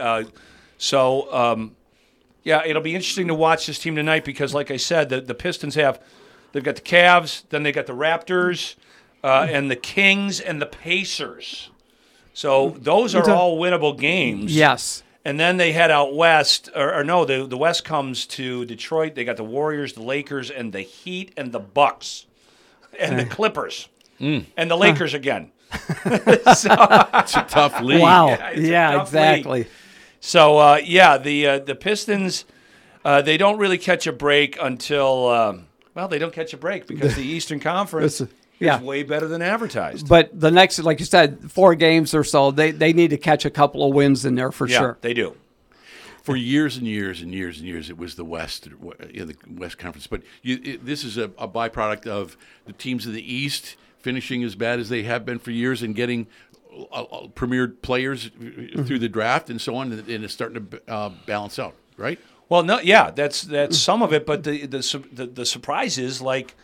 Yeah. It'll be interesting to watch this team tonight because, like I said, the Pistons they've got the Cavs, then they got the Raptors, and the Kings and the Pacers. So those are all winnable games. Yes. And then they head out west, the West comes to Detroit. They got the Warriors, the Lakers, and the Heat, and the Bucks, and the Clippers, and the Lakers again. It's a tough league. Wow. Yeah, exactly. League. So, the Pistons, they don't really catch a break until Well, they don't catch a break because the Eastern Conference yeah. is way better than advertised. But the next, like you said, 4 games or so, they need to catch a couple of wins in there for sure. They do. For years and years and years and years, it was the West, the West Conference. But this is a byproduct of the teams of the East finishing as bad as they have been for years and getting premier players through the draft and so on, and it's starting to balance out, right? Well, no, yeah, that's some of it. But the surprise is like.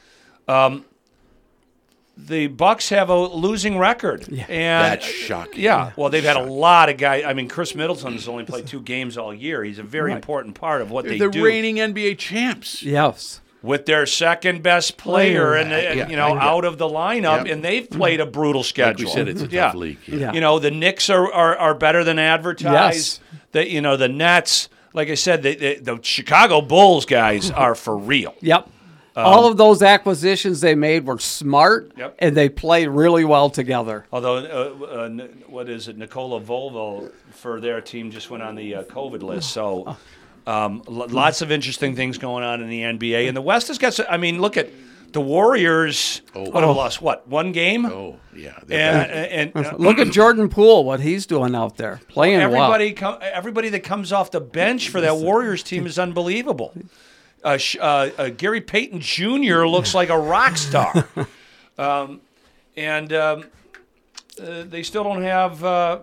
The Bucks have a losing record. Yeah. And that's shocking. Yeah. Well, they've had a lot of guys. I mean, Chris Middleton's only played 2 games all year. He's a very important part of what they do. They're reigning NBA champs. Yes. With their second best player out of the lineup, and they've played a brutal schedule. Like we said, it's a tough league. Yeah. You know, the Knicks are better than advertised. Yes. The Nets, like I said, the Chicago Bulls guys are for real. Yep. All of those acquisitions they made were smart, and they played really well together. Although, what is it? Nikola Volvo for their team just went on the COVID list. So lots of interesting things going on in the NBA. And the West has got – I mean, look at the Warriors. Have lost, 1 game? Oh, yeah. And look at Jordan Poole, what he's doing out there, playing well. Everybody that comes off the bench for that Warriors team is unbelievable. Gary Payton Jr. looks like a rock star. They still don't have...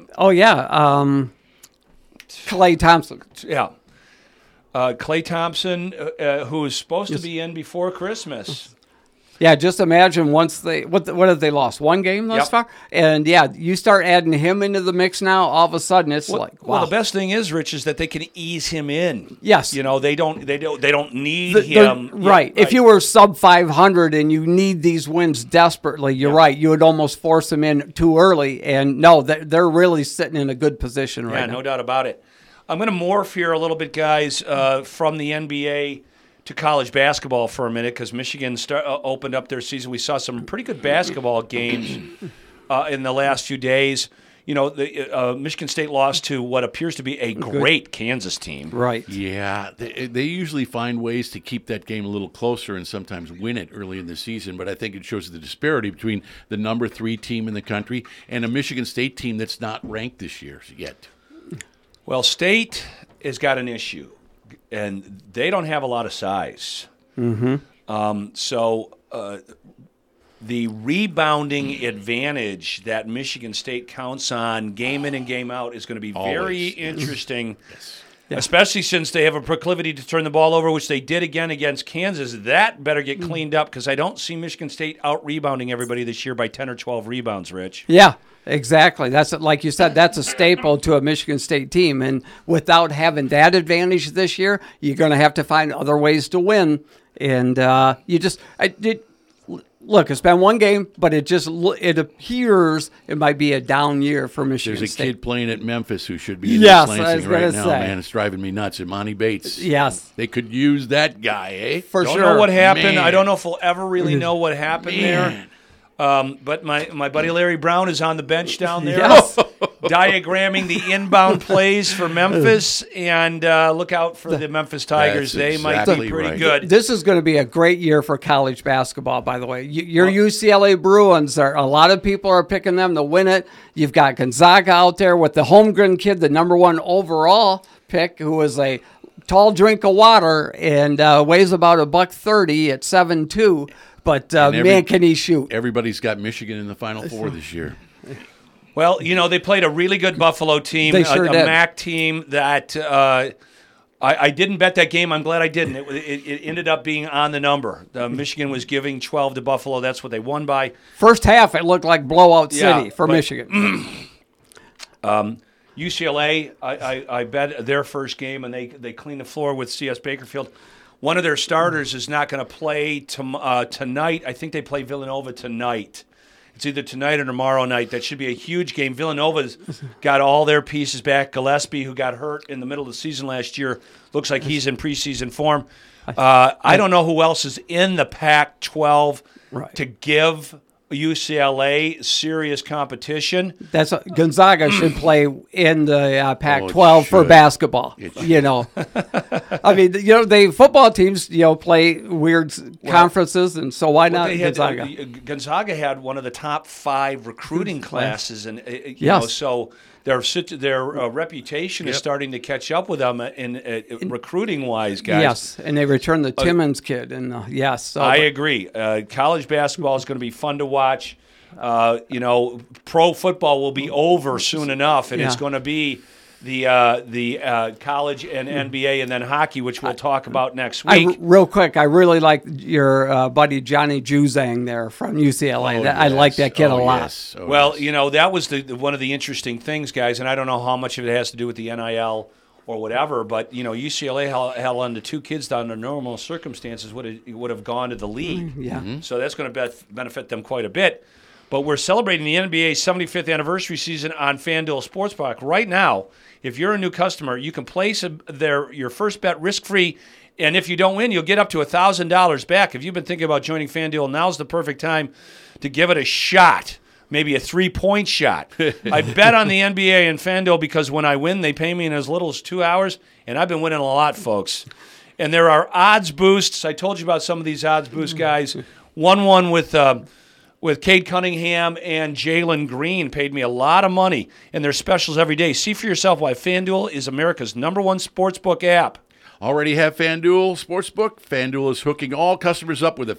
Klay Thompson. Yeah. Klay Thompson, who is supposed to be in before Christmas. Yeah, just imagine once they what have they lost? 1 game thus far? And you start adding him into the mix now, all of a sudden it's wow. Well, the best thing is, Rich, is that they can ease him in. Yes. You know, they don't need him. Right. If you were sub 500 and you need these wins desperately, you're right. You would almost force them in too early. And no, they're really sitting in a good position right now. Yeah, no doubt about it. I'm going to morph here a little bit, guys, from the NBA to college basketball for a minute because Michigan opened up their season. We saw some pretty good basketball games in the last few days. You know, Michigan State lost to what appears to be a great Kansas team. Right. Yeah, they usually find ways to keep that game a little closer and sometimes win it early in the season, but I think it shows the disparity between the number 3 team in the country and a Michigan State team that's not ranked this year yet. Well, State has got an issue. And they don't have a lot of size. Mm-hmm. So the rebounding advantage that Michigan State counts on game in and game out is going to be very interesting, especially since they have a proclivity to turn the ball over, which they did again against Kansas. That better get cleaned up because I don't see Michigan State out-rebounding everybody this year by 10 or 12 rebounds, Rich. Yeah. Exactly. That's like you said. That's a staple to a Michigan State team, and without having that advantage this year, you're going to have to find other ways to win. And look. It's been 1 game, but it appears it might be a down year for Michigan There's a State. kid playing at Memphis who should be in Lansing right now. Man, it's driving me nuts. Imani Bates. Yes, they could use that guy, eh? For sure. Don't know what happened. Man. I don't know if we'll ever really know what happened there. But my buddy Larry Brown is on the bench down there, diagramming the inbound plays for Memphis, and look out for the Memphis Tigers. They might be pretty good. This is going to be a great year for college basketball, by the way. Your UCLA Bruins, a lot of people are picking them to win it. You've got Gonzaga out there with the Holmgren kid, the number 1 overall pick, who is a tall drink of water and weighs about $130 at 7'2". But, man, can he shoot. Everybody's got Michigan in the Final Four this year. Well, you know, they played a really good Buffalo team, a MAC team that I didn't bet that game. I'm glad I didn't. It ended up being on the number. Michigan was giving 12 to Buffalo. That's what they won by. First half, it looked like blowout city for Michigan. UCLA, I bet their first game, and they cleaned the floor with C.S. Bakerfield. One of their starters is not going to play tonight. I think they play Villanova tonight. It's either tonight or tomorrow night. That should be a huge game. Villanova's got all their pieces back. Gillespie, who got hurt in the middle of the season last year, looks like he's in preseason form. I don't know who else is in the Pac-12 to give UCLA serious competition. Gonzaga should play in the Pac-12 for basketball. You know, I mean, the football teams, play weird conferences, and so why not Gonzaga? Gonzaga had one of the top 5 recruiting classes, and Yes. so their reputation is starting to catch up with them in recruiting wise, guys. Yes, and they returned the Timmons kid, and yes, so, I agree. College basketball is going to be fun to watch. Pro football will be over soon enough, and it's going to be the college and NBA, and then hockey, which we'll talk about next week. Real quick, I really like your buddy Johnny Juzang there from UCLA. I like that kid a lot. Yes. That was one of the interesting things, guys, and I don't know how much of it has to do with the NIL or whatever, but UCLA held on to 2 kids that under normal circumstances would have gone to the league. Yeah. Mm-hmm. So that's going to benefit them quite a bit. But we're celebrating the NBA's 75th anniversary season on FanDuel Sportsbook. Right now, if you're a new customer, you can place your first bet risk-free, and if you don't win, you'll get up to $1,000 back. If you've been thinking about joining FanDuel, now's the perfect time to give it a shot, maybe a 3-point shot. I bet on the NBA and FanDuel because when I win, they pay me in as little as 2 hours, and I've been winning a lot, folks. And there are odds boosts. I told you about some of these odds boost guys. One with Cade Cunningham and Jalen Green paid me a lot of money, and there's specials every day. See for yourself why FanDuel is America's #1 sportsbook app. Already have FanDuel Sportsbook? FanDuel is hooking all customers up with a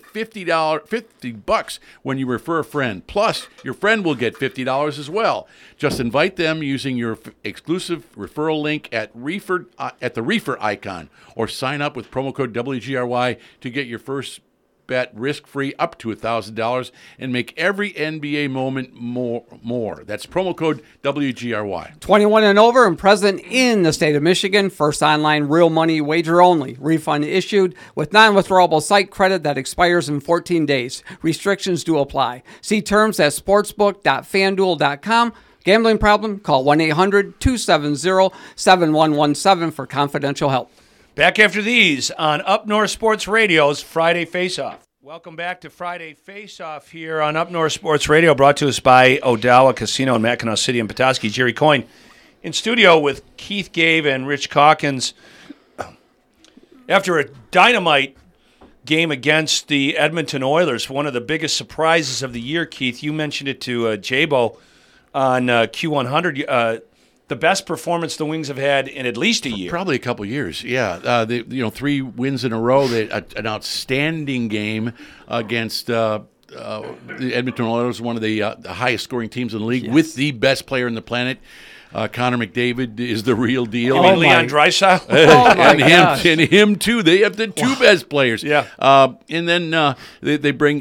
$50 when you refer a friend. Plus, your friend will get $50 as well. Just invite them using your exclusive referral link at the Reefer icon, or sign up with promo code WGRY to get your first bet risk-free up to $1,000 and make every NBA moment more. That's promo code WGRY. 21 and over and present in the state of Michigan. First online real money wager only. Refund issued with non-withdrawable site credit that expires in 14 days. Restrictions do apply. See terms at sportsbook.fanduel.com. Gambling problem? Call 1-800-270-7117 for confidential help. Back after these on Up North Sports Radio's Friday Face-Off. Welcome back to Friday Face-Off here on Up North Sports Radio, brought to us by Odawa Casino in Mackinac City and Petoskey. Jerry Coyne in studio with Keith Gabe and Rich Calkins. After a dynamite game against the Edmonton Oilers, one of the biggest surprises of the year, Keith, you mentioned it to Jabo on Q100, the best performance the Wings have had in at least a year. Probably a couple years, yeah. 3 wins in a row. An outstanding game against the Edmonton Oilers, one of the highest-scoring teams in the league, with the best player on the planet. Connor McDavid is the real deal. You mean Leon Draisaitl? And him too. They have the 2 best players. Yeah. And then they bring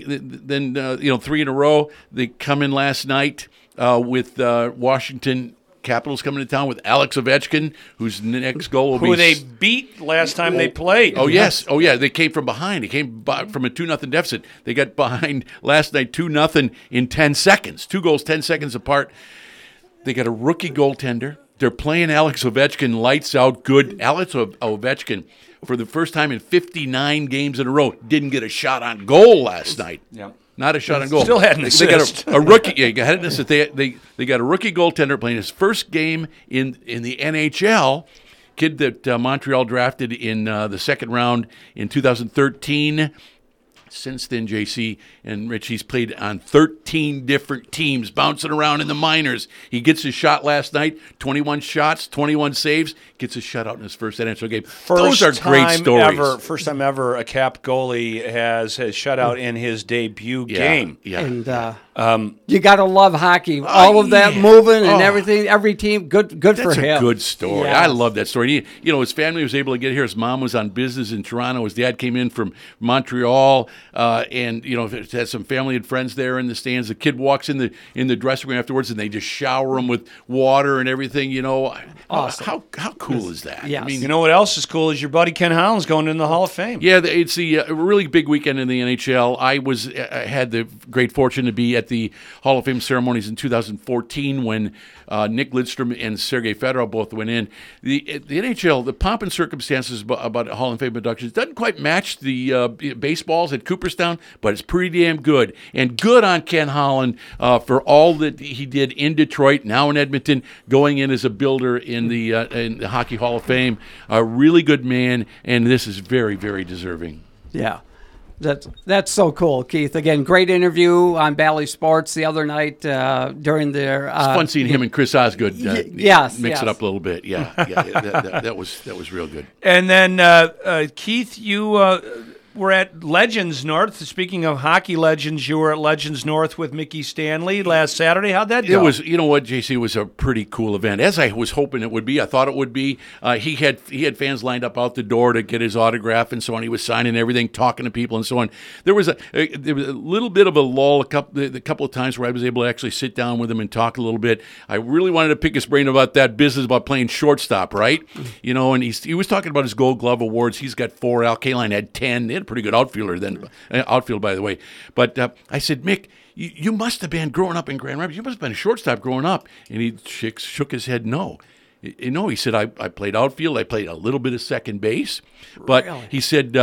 3 in a row. They come in last night with Washington Capitals coming to town with Alex Ovechkin, whose next goal will be... Who they beat last time they played. Oh, yes. Oh, yeah. They came from behind. They came from a 2-0 deficit. They got behind last night 2-0 in 10 seconds. 2 goals, 10 seconds apart. They got a rookie goaltender. They're playing Alex Ovechkin lights out good. Alex Ovechkin, for the first time in 59 games in a row, didn't get a shot on goal last night. Yeah. Not a shot on goal. Still had an assist. They got a rookie. Yeah, had an assist. They got a rookie goaltender playing his first game in the NHL. Kid that Montreal drafted in the second round in 2013. Since then, JC and Rich, he's played on 13 different teams, bouncing around in the minors. He gets his shot last night, 21 shots, 21 saves, gets a shutout in his first NHL game. Those are great stories. First time ever a Cap goalie has shut out in his debut game. Yeah. And you got to love hockey. All of that moving and everything, every team, good for him. That's a good story. Yeah. I love that story. His family was able to get here. His mom was on business in Toronto. His dad came in from Montreal, and had some family and friends there in the stands. The kid walks in the dressing room afterwards, and they just shower him with water and everything. Awesome. How cool is that? Yes. I mean, You know what else is cool is your buddy Ken Holland's going in the Hall of Fame. yeah, it's a really big weekend in the NHL. I had the great fortune to be at the Hall of Fame ceremonies in 2014 when Nick Lidstrom and Sergei Fedorov both went in. The NHL, the pomp and circumstances about Hall of Fame inductions doesn't quite match the baseballs at Cooperstown, but it's pretty damn good. And good on Ken Holland for all that he did in Detroit, now in Edmonton, going in as a builder in the Hockey Hall of Fame. A really good man, and this is very, very deserving. Yeah. That's so cool, Keith. Again, great interview on Bally Sports the other night during their. It's fun seeing him and Chris Osgood yes, mix it up a little bit. Yeah, that was real good. And then Keith, you were at Legends North. Speaking of hockey legends, you were at Legends North with Mickey Stanley last Saturday. How'd that go? It was, you know what, JC, it was a pretty cool event, as I was hoping it would be. I thought it would be. He had fans lined up out the door to get his autograph and so on. He was signing everything, talking to people and so on. There was a little bit of a lull a couple of times where I was able to actually sit down with him and talk a little bit. I really wanted to pick his brain about that business about playing shortstop, right? You know, and he was talking about his Gold Glove awards. He's got 4. Al Kaline had 10. They had a pretty good outfield, by the way. But I said, Mick, you must have been growing up in Grand Rapids. You must have been a shortstop growing up. And he shook his head no. No, he said, I played outfield. I played a little bit of second base. But Really? he said,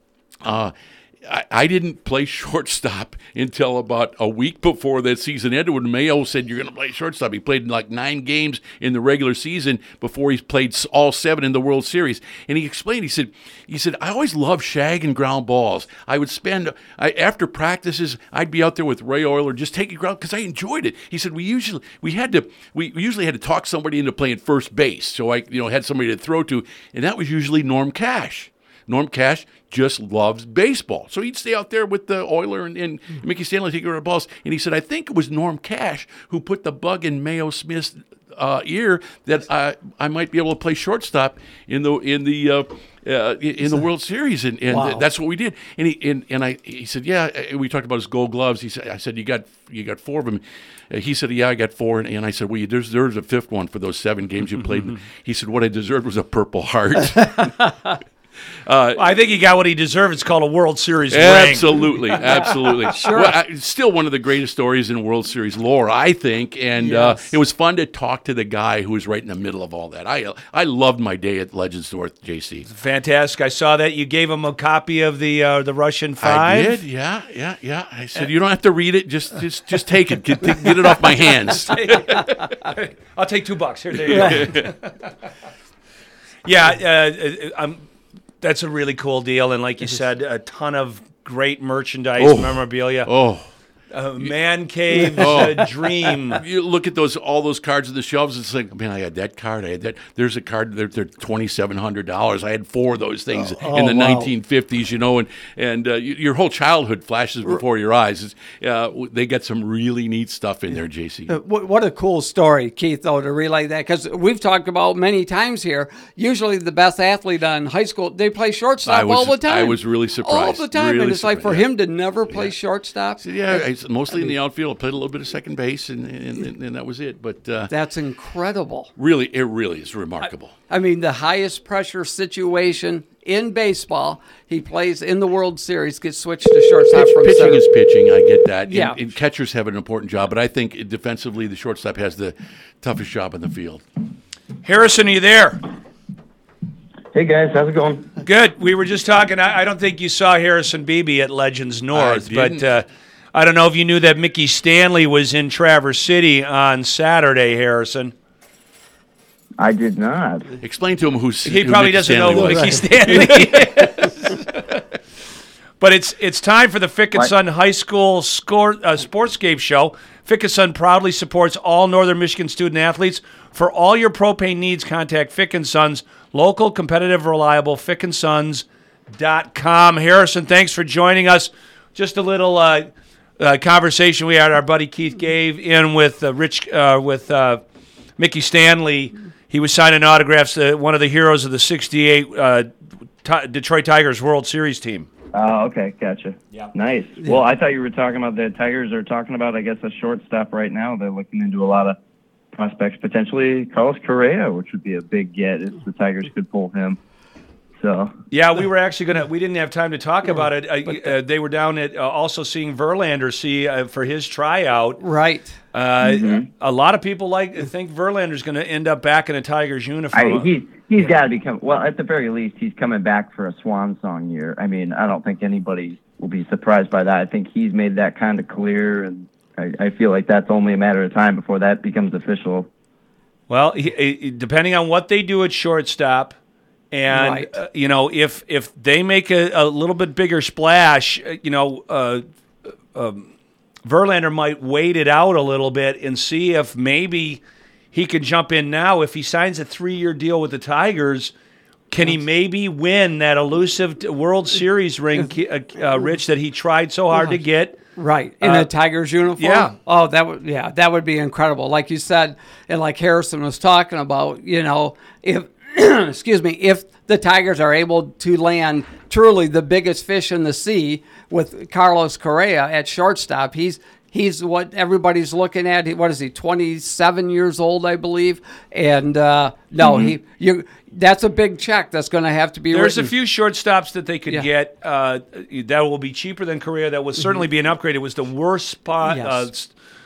I didn't play shortstop until about a week before that season ended when Mayo said, you're going to play shortstop. He played like 9 games in the regular season before he played all 7 in the World Series. And he explained, he said, I always loved shag and ground balls. I would after practices, I'd be out there with Ray Euler just taking ground because I enjoyed it. He said, we usually had to talk somebody into playing first base. So I had somebody to throw to, and that was usually Norm Cash. Norm Cash just loves baseball. So he'd stay out there with the Euler and Mickey Stanley taking the balls. And he said, I think it was Norm Cash who put the bug in Mayo Smith's ear that I might be able to play shortstop in the World Series. And Wow. that's what we did. And he said, yeah, we talked about his Gold Gloves. I said, you got 4 of them. He said, yeah, I got 4. And I said, well, there's a 5th one for those 7 games you played. He said, what I deserved was a Purple Heart. I think he got what he deserved. It's called a World Series ring. Absolutely. Sure. Well, still one of the greatest stories in World Series lore, I think. And Yes. it was fun to talk to the guy who was right in the middle of all that. I loved my day at Legends North, JC. Fantastic. I saw that. You gave him a copy of the Russian 5. I did, yeah. I said, you don't have to read it. Just take it. Get it off my hands. I'll take $2. Here, there you go. Yeah, that's a really cool deal. And like you said, a ton of great merchandise, memorabilia. Oh. Man cave's dream. You look at all those cards on the shelves. It's like, man, I had that card. I had that. There's a card. They're $2,700. I had 4 of those things in the 1950s. And your whole childhood flashes before your eyes. They got some really neat stuff in there, JC. What a cool story, Keith, though, to relay that. Because we've talked about many times here, usually the best athlete in high school, they play shortstop all the time. I was really surprised. All the time. Really and it's like for surprised. him to never play shortstop. Mostly in the outfield. I played a little bit of second base, and that was it. But That's incredible. it really is remarkable. I mean, the highest pressure situation in baseball, he plays in the World Series, gets switched to shortstop from Pitching center. is pitching. I get that. Yeah. And catchers have an important job, but I think defensively, the shortstop has the toughest job in the field. Harrison, are you there? Hey guys, how's it going? Good. We were just talking. I don't think you saw Harrison Beebe at Legends North, didn't. but I don't know if you knew that Mickey Stanley was in Traverse City on Saturday, Harrison. I did not. Explain to him who Probably Mickey doesn't Stanley know who was. Mickey Stanley is. But it's time for the Fick and Son High School Sportscape Show. Fick and Son proudly supports all Northern Michigan student athletes. For all your propane needs, contact Fick and Sons, local, competitive, reliable, fickandsons.com. Harrison, thanks for joining us. Just a little conversation we had. Our buddy Keith gave in with Mickey Stanley. He was signing autographs to one of the heroes of the '68 Detroit Tigers World Series team. Oh, okay, gotcha. Yeah. Nice. Well, I thought you were talking about the Tigers are talking about, I guess, a shortstop right now. They're looking into a lot of prospects, potentially Carlos Correa, which would be a big get if the Tigers could pull him. So Yeah, we were actually we didn't have time to talk about it. They were down at also seeing Verlander for his tryout. Right. A lot of people think Verlander's going to end up back in a Tigers uniform. He's got to be coming. Well, at the very least, he's coming back for a swan song year. I mean, I don't think anybody will be surprised by that. I think he's made that kind of clear, and I feel like that's only a matter of time before that becomes official. Well, depending on what they do at shortstop, and Right. If they make a little bit bigger splash, Verlander might wait it out a little bit and see if maybe he can jump in now. If he signs a 3-year deal with the Tigers, can he maybe win that elusive World Series ring, Rich, that he tried so hard to get? Right, in a Tigers uniform. Yeah. Oh, that would be incredible. Like you said, and like Harrison was talking about, if excuse me, if the Tigers are able to land truly the biggest fish in the sea with Carlos Correa at shortstop, he's what everybody's looking at. What is he? 27 years old, I believe. And that's a big check that's going to have to be There's written. a few shortstops that they could get that will be cheaper than Correa. That will certainly be an upgrade. It was the worst spot Yes.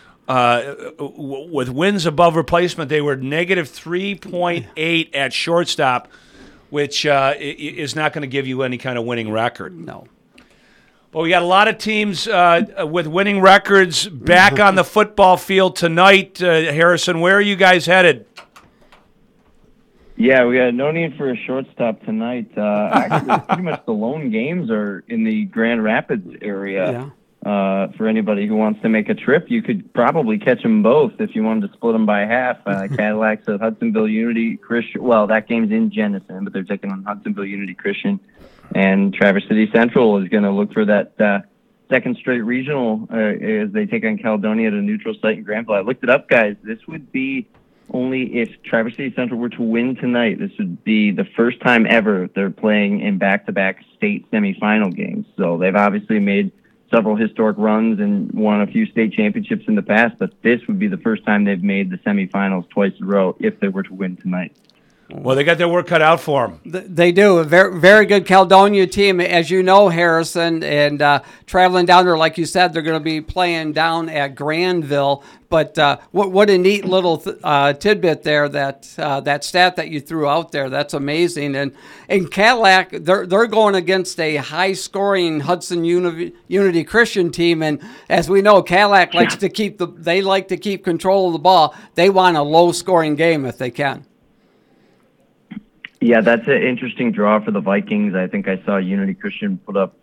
with wins above replacement. They were negative 3.8 at shortstop, which is not going to give you any kind of winning record. No. Well, we got a lot of teams with winning records back on the football field tonight. Harrison, where are you guys headed? Yeah, we got no need for a shortstop tonight. Actually, pretty much the lone games are in the Grand Rapids area. For anybody who wants to make a trip, you could probably catch them both if you wanted to split them by half. Cadillac's at Hudsonville Unity Christian. Well, that game's in Jenison, but they're taking on Hudsonville Unity Christian. And Traverse City Central is going to look for that second straight regional as they take on Caledonia at a neutral site in Granville. I looked it up, guys. This would be only if Traverse City Central were to win tonight. This would be the first time ever they're playing in back-to-back state semifinal games. So they've obviously made several historic runs and won a few state championships in the past, but this would be the first time they've made the semifinals twice in a row if they were to win tonight. Well, they got their work cut out for them. They do. A very, very good Caledonia team, as you know, Harrison. And traveling down there, like you said, they're going to be playing down at Granville. But what a neat little tidbit there, that stat that you threw out there. That's amazing. And Cadillac, they're going against a high-scoring Hudson Unity Christian team. And as we know, Cadillac likes to keep control of the ball. They want a low-scoring game if they can. Yeah, that's an interesting draw for the Vikings. I think I saw Unity Christian put up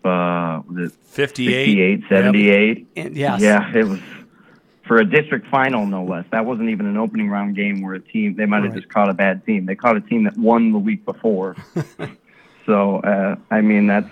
58, 78. Yep. Yes. Yeah, it was for a district final, no less. That wasn't even an opening round game where a team, they might have just caught a bad team. They caught a team that won the week before. So, I mean, that's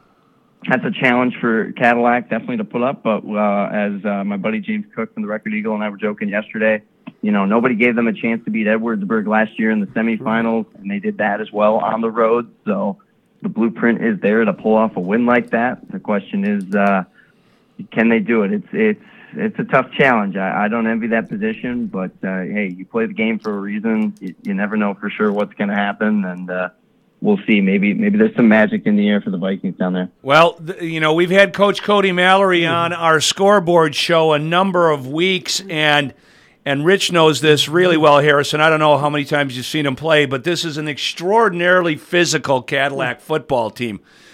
a challenge for Cadillac definitely to put up. But as my buddy James Cook from the Record Eagle and I were joking yesterday, nobody gave them a chance to beat Edwardsburg last year in the semifinals, and they did that as well on the road. So the blueprint is there to pull off a win like that. The question is, can they do it? It's a tough challenge. I don't envy that position, but hey, you play the game for a reason. You never know for sure what's going to happen, and we'll see. Maybe there's some magic in the air for the Vikings down there. Well, we've had Coach Cody Mallory on our scoreboard show a number of weeks, and Rich knows this really well, Harrison. I don't know how many times you've seen him play, but this is an extraordinarily physical Cadillac football team.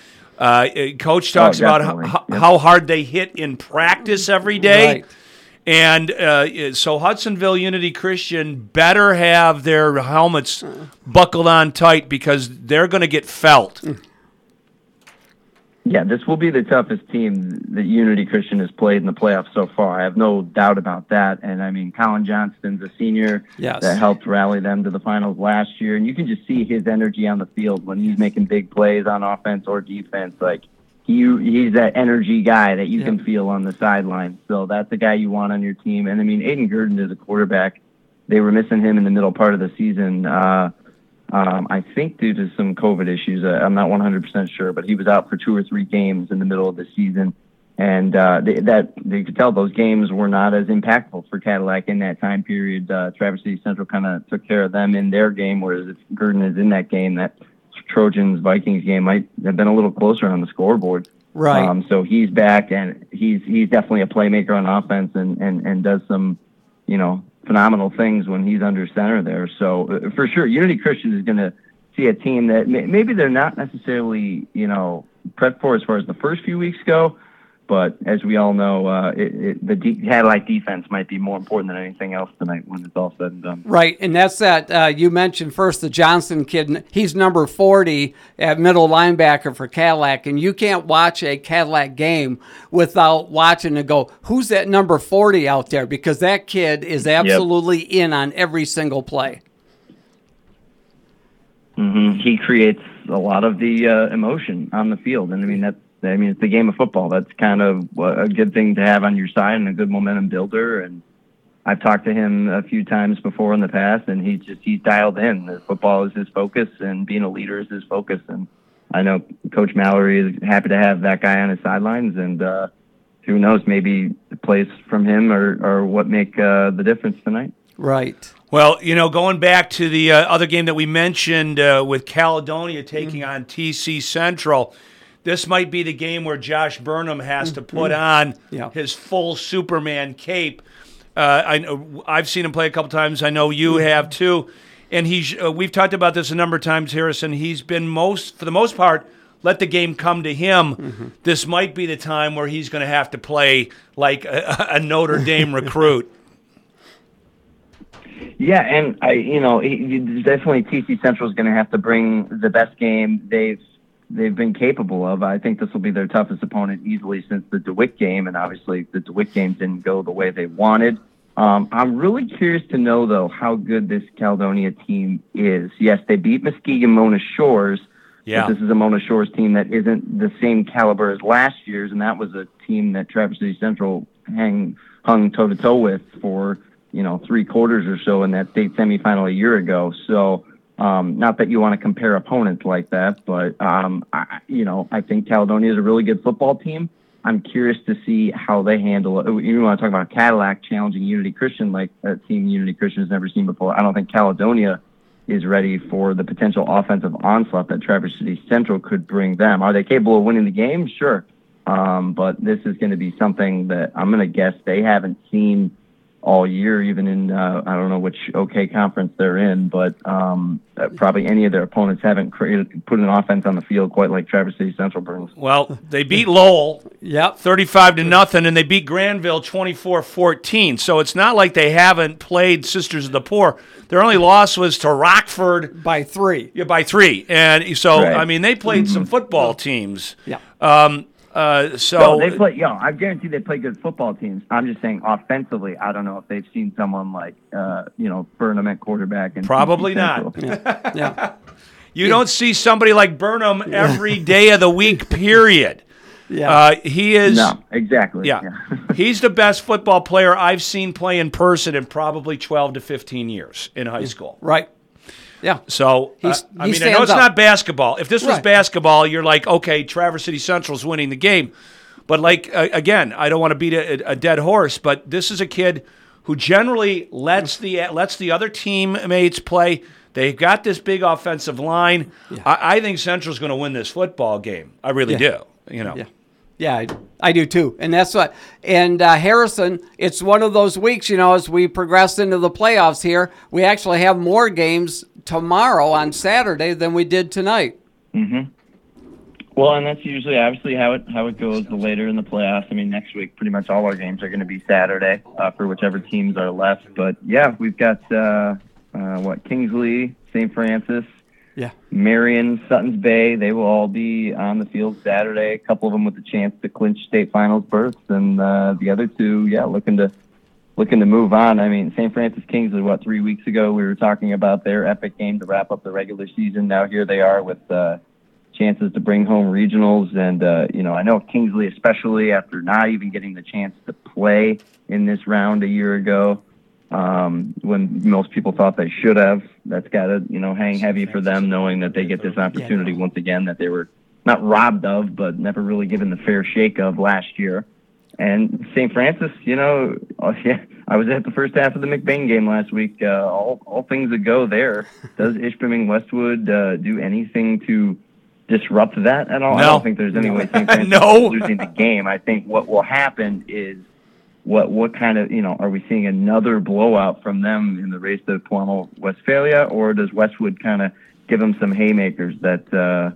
Coach talks about how hard they hit in practice every day. Right. And so Hudsonville Unity Christian better have their helmets buckled on tight because they're going to get felt. Yeah, this will be the toughest team that Unity Christian has played in the playoffs so far. I have no doubt about that. And, I mean, Colin Johnston's a senior that helped rally them to the finals last year. And you can just see his energy on the field when he's making big plays on offense or defense. Like, he's that energy guy that you can feel on the sideline. So that's the guy you want on your team. And, I mean, Aiden Gurdon is a quarterback. They were missing him in the middle part of the season. I think due to some COVID issues. I'm not 100% sure, but he was out for 2 or 3 games in the middle of the season. And they could tell those games were not as impactful for Cadillac in that time period. Traverse City Central kind of took care of them in their game, whereas if Gurdon is in that game, that Trojans-Vikings game might have been a little closer on the scoreboard. Right. So he's back, and he's definitely a playmaker on offense and does some, phenomenal things when he's under center there. So for sure, Unity Christian is going to see a team that maybe they're not necessarily, prepped for as far as the first few weeks go, But as we all know, the Cadillac defense might be more important than anything else tonight when it's all said and done. Right, and that's that. You mentioned first the Johnson kid. He's number 40 at middle linebacker for Cadillac, and you can't watch a Cadillac game without watching and go, who's that number 40 out there? Because that kid is absolutely in on every single play. Mm-hmm. He creates a lot of the emotion on the field, and it's the game of football. That's kind of a good thing to have on your side and a good momentum builder. And I've talked to him a few times before in the past, and he's dialed in. The football is his focus, and being a leader is his focus. And I know Coach Mallory is happy to have that guy on his sidelines, and who knows, maybe the plays from him are what make the difference tonight. Right. Well, going back to the other game that we mentioned with Caledonia taking on TC Central, this might be the game where Josh Burnham has to put on his full Superman cape. I've seen him play a couple times. I know you have too. And we've talked about this a number of times, Harrison. He's been for the most part, let the game come to him. Mm-hmm. This might be the time where he's going to have to play like a Notre Dame recruit. Yeah, and definitely TC Central is going to have to bring the best game they've been capable of. I think this will be their toughest opponent easily since the DeWitt game, and obviously the DeWitt game didn't go the way they wanted. I'm really curious to know, though, how good this Caledonia team is. Yes, they beat Muskegon Mona Shores, but this is a Mona Shores team that isn't the same caliber as last year's, and that was a team that Traverse City Central hung toe-to-toe with for 3 quarters or so in that state semifinal a year ago. So not that you want to compare opponents like that, but I think Caledonia is a really good football team. I'm curious to see how they handle it. You want to talk about Cadillac challenging Unity Christian like a team Unity Christian has never seen before. I don't think Caledonia is ready for the potential offensive onslaught that Traverse City Central could bring them. Are they capable of winning the game? Sure. But this is going to be something that I'm going to guess they haven't seen all year, even in, I don't know which OK conference they're in, but probably any of their opponents haven't put an offense on the field quite like Traverse City Central brings. Well, they beat Lowell 35-0, and they beat Granville 24-14. So it's not like they haven't played Sisters of the Poor. Their only loss was to Rockford. By 3. Yeah, by 3. And so, right. They played some football teams. Yeah. No, they play. I guarantee they play good football teams. I'm just saying, offensively, I don't know if they've seen someone like, Burnham at quarterback. And probably not. Yeah. You don't see somebody like Burnham every day of the week. Period. Yeah. He is. No, exactly. Yeah. He's the best football player I've seen play in person in probably 12 to 15 years in high school. Right. Yeah. So, I know it's not basketball. If this was basketball, you're like, okay, Traverse City Central's winning the game. But, again, I don't want to beat a dead horse, but this is a kid who generally lets the other teammates play. They've got this big offensive line. Yeah. I think Central's going to win this football game. I really do. Yeah, I do too. And that's what. And Harrison, it's one of those weeks, as we progress into the playoffs here, we actually have more games tomorrow on Saturday than we did tonight. Mm-hmm. Well, and that's usually obviously how it goes later in the playoffs. I mean, next week, pretty much all our games are going to be Saturday for whichever teams are left. But yeah, we've got Kingsley, St. Francis. Yeah, Marion, Suttons Bay, they will all be on the field Saturday. A couple of them with a chance to clinch state finals berths, and the other two, looking to move on. I mean, St. Francis Kingsley, 3 weeks ago, we were talking about their epic game to wrap up the regular season. Now here they are with chances to bring home regionals, and I know Kingsley, especially after not even getting the chance to play in this round a year ago, when most people thought they should have. That's got to, hang heavy for them, knowing that they get this opportunity once again that they were not robbed of, but never really given the fair shake of last year. And St. Francis, I was at the first half of the McBain game last week. All things that go there. Does Ishpeming Westwood do anything to disrupt that at all? No. I don't think there's any way St. Francis is losing the game. I think what will happen is what kind of, are we seeing another blowout from them in the race to Pomo Westphalia, or does Westwood kind of give them some haymakers that,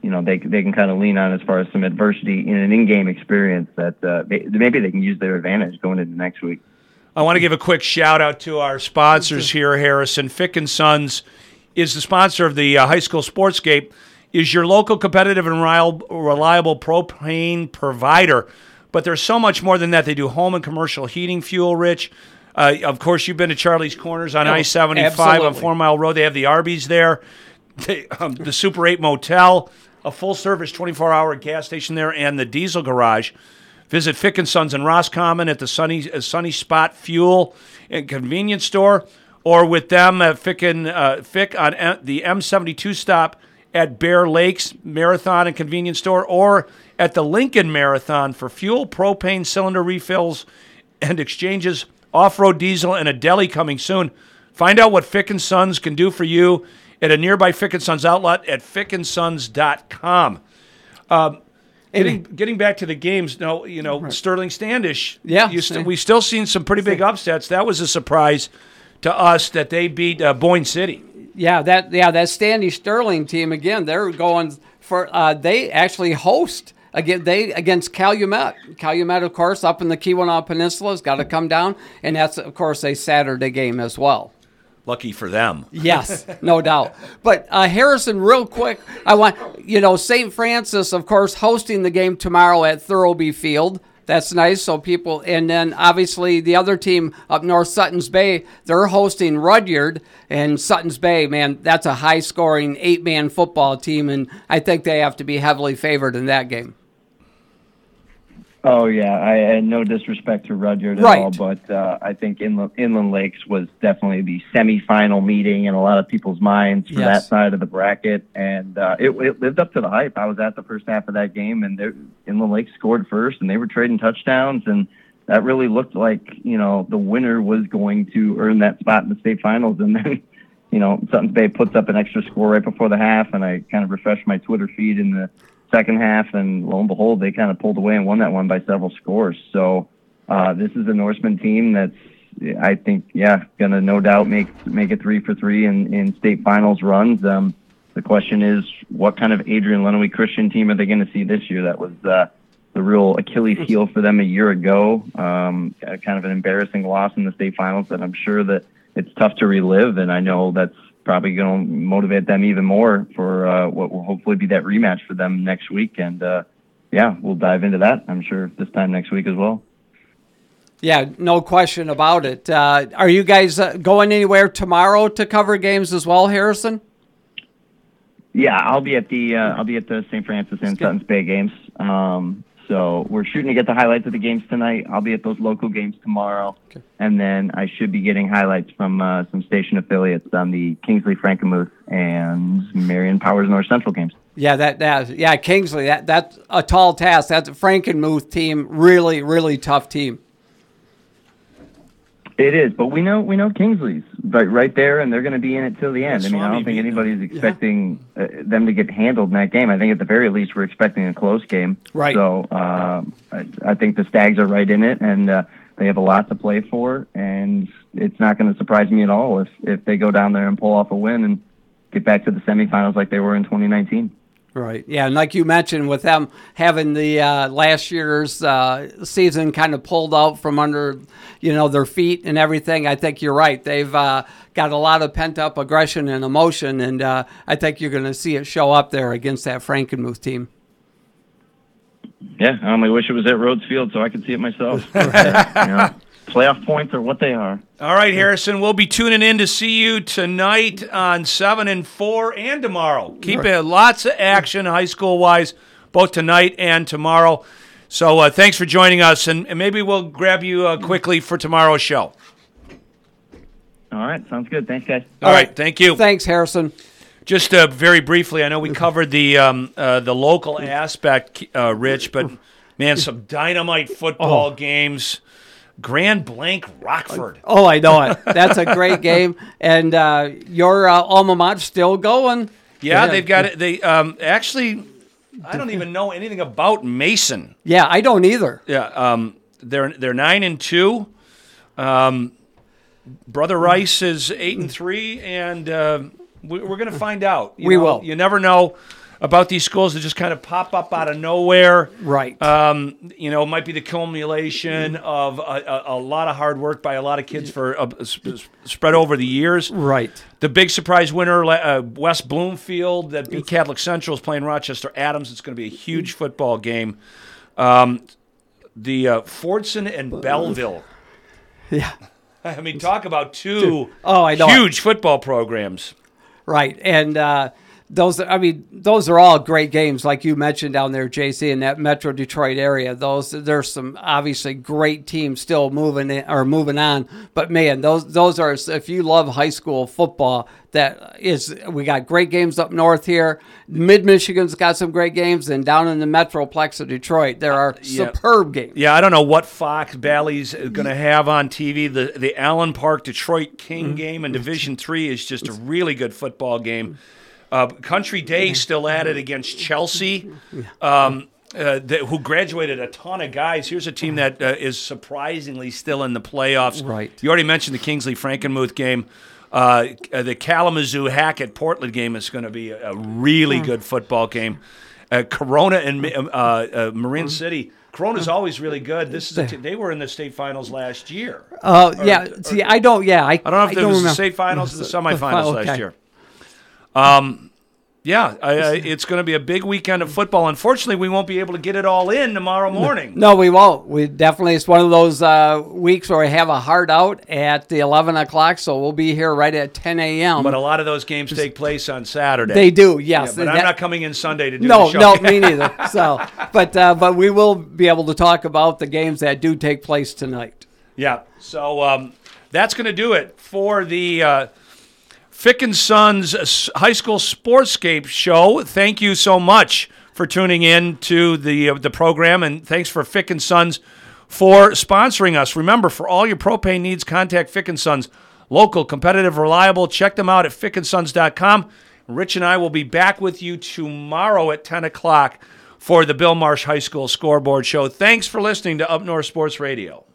they can kind of lean on as far as some adversity in an in-game experience that maybe they can use their advantage going into next week. I want to give a quick shout out to our sponsors here, Harrison. Fick & Sons is the sponsor of the High School Sportscape, is your local competitive and reliable propane provider. But there's so much more than that. They do home and commercial heating fuel, Rich. Of course, you've been to Charlie's Corners on I-75 on 4 Mile Road. They have the Arby's there, the Super 8 Motel, a full-service 24-hour gas station there, and the Diesel Garage. Visit Fick & Sons in Roscommon at the Sunny Spot Fuel and Convenience Store, or with them at Fick on the M72 stop at Bear Lakes Marathon and Convenience Store, or at the Lincoln Marathon for fuel, propane cylinder refills, and exchanges, off-road diesel, and a deli coming soon. Find out what Fick & Sons can do for you at a nearby Fick & Sons outlet at fickandsons.com. Getting back to the games, right. Sterling Standish. Yeah, we still seen some pretty big upsets. That was a surprise to us that they beat Boyne City. Yeah, that Standish Sterling team again. They're going for. They actually host against Calumet. Calumet, of course, up in the Keweenaw Peninsula, has got to come down, and that's of course a Saturday game as well. Lucky for them. Yes, no doubt. But Harrison, real quick, I want, St. Francis, of course, hosting the game tomorrow at Thurlby Field. That's nice. So people, and then obviously the other team up north, Suttons Bay, they're hosting Rudyard. And Suttons Bay, man, that's a high-scoring 8-man football team, and I think they have to be heavily favored in that game. Oh, yeah. I had no disrespect to Rudyard at all, but I think Inland Lakes was definitely the semifinal meeting in a lot of people's minds for that side of the bracket, and it lived up to the hype. I was at the first half of that game, and Inland Lakes scored first, and they were trading touchdowns, and that really looked like, the winner was going to earn that spot in the state finals, and then, Suttons Bay puts up an extra score right before the half, and I kind of refreshed my Twitter feed in the second half, and lo and behold, they kind of pulled away and won that one by several scores. So this is a Norseman team that's, I think, going to no doubt make it 3 for 3 in state finals runs. The question is, what kind of Adrian Lenawee Christian team are they going to see this year? That was the real Achilles heel for them a year ago. Kind of an embarrassing loss in the state finals that I'm sure that it's tough to relive, and I know that's probably going to motivate them even more for what will hopefully be that rematch for them next week. And, we'll dive into that, I'm sure, this time next week as well. Yeah, no question about it. Are you guys going anywhere tomorrow to cover games as well, Harrison? Yeah, I'll be at the St. Francis and Suttons Bay games. So we're shooting to get the highlights of the games tonight. I'll be at those local games tomorrow. Okay. And then I should be getting highlights from some station affiliates on the Kingsley Frankenmuth and Marion Powers North Central games. Yeah, Kingsley, that's a tall task. That's a Frankenmuth team, really, really tough team. It is, but we know Kingsley's right there, and they're going to be in it till the end. I mean, I don't think anybody's expecting them to get handled in that game. I think at the very least we're expecting a close game. Right. So I think the Stags are right in it, and they have a lot to play for, and it's not going to surprise me at all if they go down there and pull off a win and get back to the semifinals like they were in 2019. Right. Yeah, and like you mentioned, with them having the last year's season kind of pulled out from under, their feet and everything, I think you're right. They've got a lot of pent-up aggression and emotion, and I think you're going to see it show up there against that Frankenmuth team. Yeah, I only wish it was at Rhodes Field so I could see it myself. Playoff points are what they are. All right, Harrison, we'll be tuning in to see you tonight on 7 and 4 and tomorrow. Keep it lots of action high school-wise, both tonight and tomorrow. So thanks for joining us, and maybe we'll grab you quickly for tomorrow's show. All right, sounds good. Thanks, guys. All right, thank you. Thanks, Harrison. Just very briefly, I know we covered the local aspect, Rich, but, man, some dynamite football games. Grand Blanc Rockford. Oh, I know it. That's a great game. And your alma mater still going? Yeah, they've got it. They actually, I don't even know anything about Mason. Yeah, I don't either. Yeah, they're 9-2. Brother Rice is 8-3, and we're going to find out. We will. You never know. about these schools that just kind of pop up out of nowhere. Right. It might be the culmination of a lot of hard work by a lot of kids for spread over the years. Right. The big surprise winner, West Bloomfield, that beat Catholic Central, is playing Rochester Adams. It's going to be a huge football game. The Fordson and Belleville. Yeah. I mean, talk about two I know. huge football programs. Right. And those are all great games, like you mentioned down there, JC, in that Metro Detroit area. There's some obviously great teams still moving on. But man, those are, if you love high school football, we got great games up north here. Mid Michigan's got some great games, and down in the Metroplex of Detroit, there are superb games. Yeah, I don't know what Fox Valley's going to have on TV. The Allen Park Detroit King game in Division III is just a really good football game. Country Day still at it against Chelsea, who graduated a ton of guys. Here's a team that is surprisingly still in the playoffs. Right. You already mentioned the Kingsley-Frankenmuth game. The Kalamazoo-Hackett-Portland game is going to be a really good football game. Corona and Marin City. Corona's always really good. They were in the state finals last year. See, I don't. Yeah, I don't know if it was remember. the state finals or the semifinals Okay. last year. It's going to be a big weekend of football. Unfortunately, we won't be able to get it all in tomorrow morning. No, we won't. It's one of those weeks where we have a hard out at the 11 o'clock, so we'll be here right at 10 a.m. But a lot of those games take place on Saturday. They do, yes. Yeah, but I'm not coming in Sunday to do the show. No, me neither. So, but we will be able to talk about the games that do take place tonight. Yeah, so that's going to do it for the Fick & Sons High School Sportscape show. Thank you so much for tuning in to the program, and thanks for Fick & Sons for sponsoring us. Remember, for all your propane needs, contact Fick & Sons. Local, competitive, reliable. Check them out at fickandsons.com. Rich and I will be back with you tomorrow at 10 o'clock for the Bill Marsh High School Scoreboard Show. Thanks for listening to Up North Sports Radio.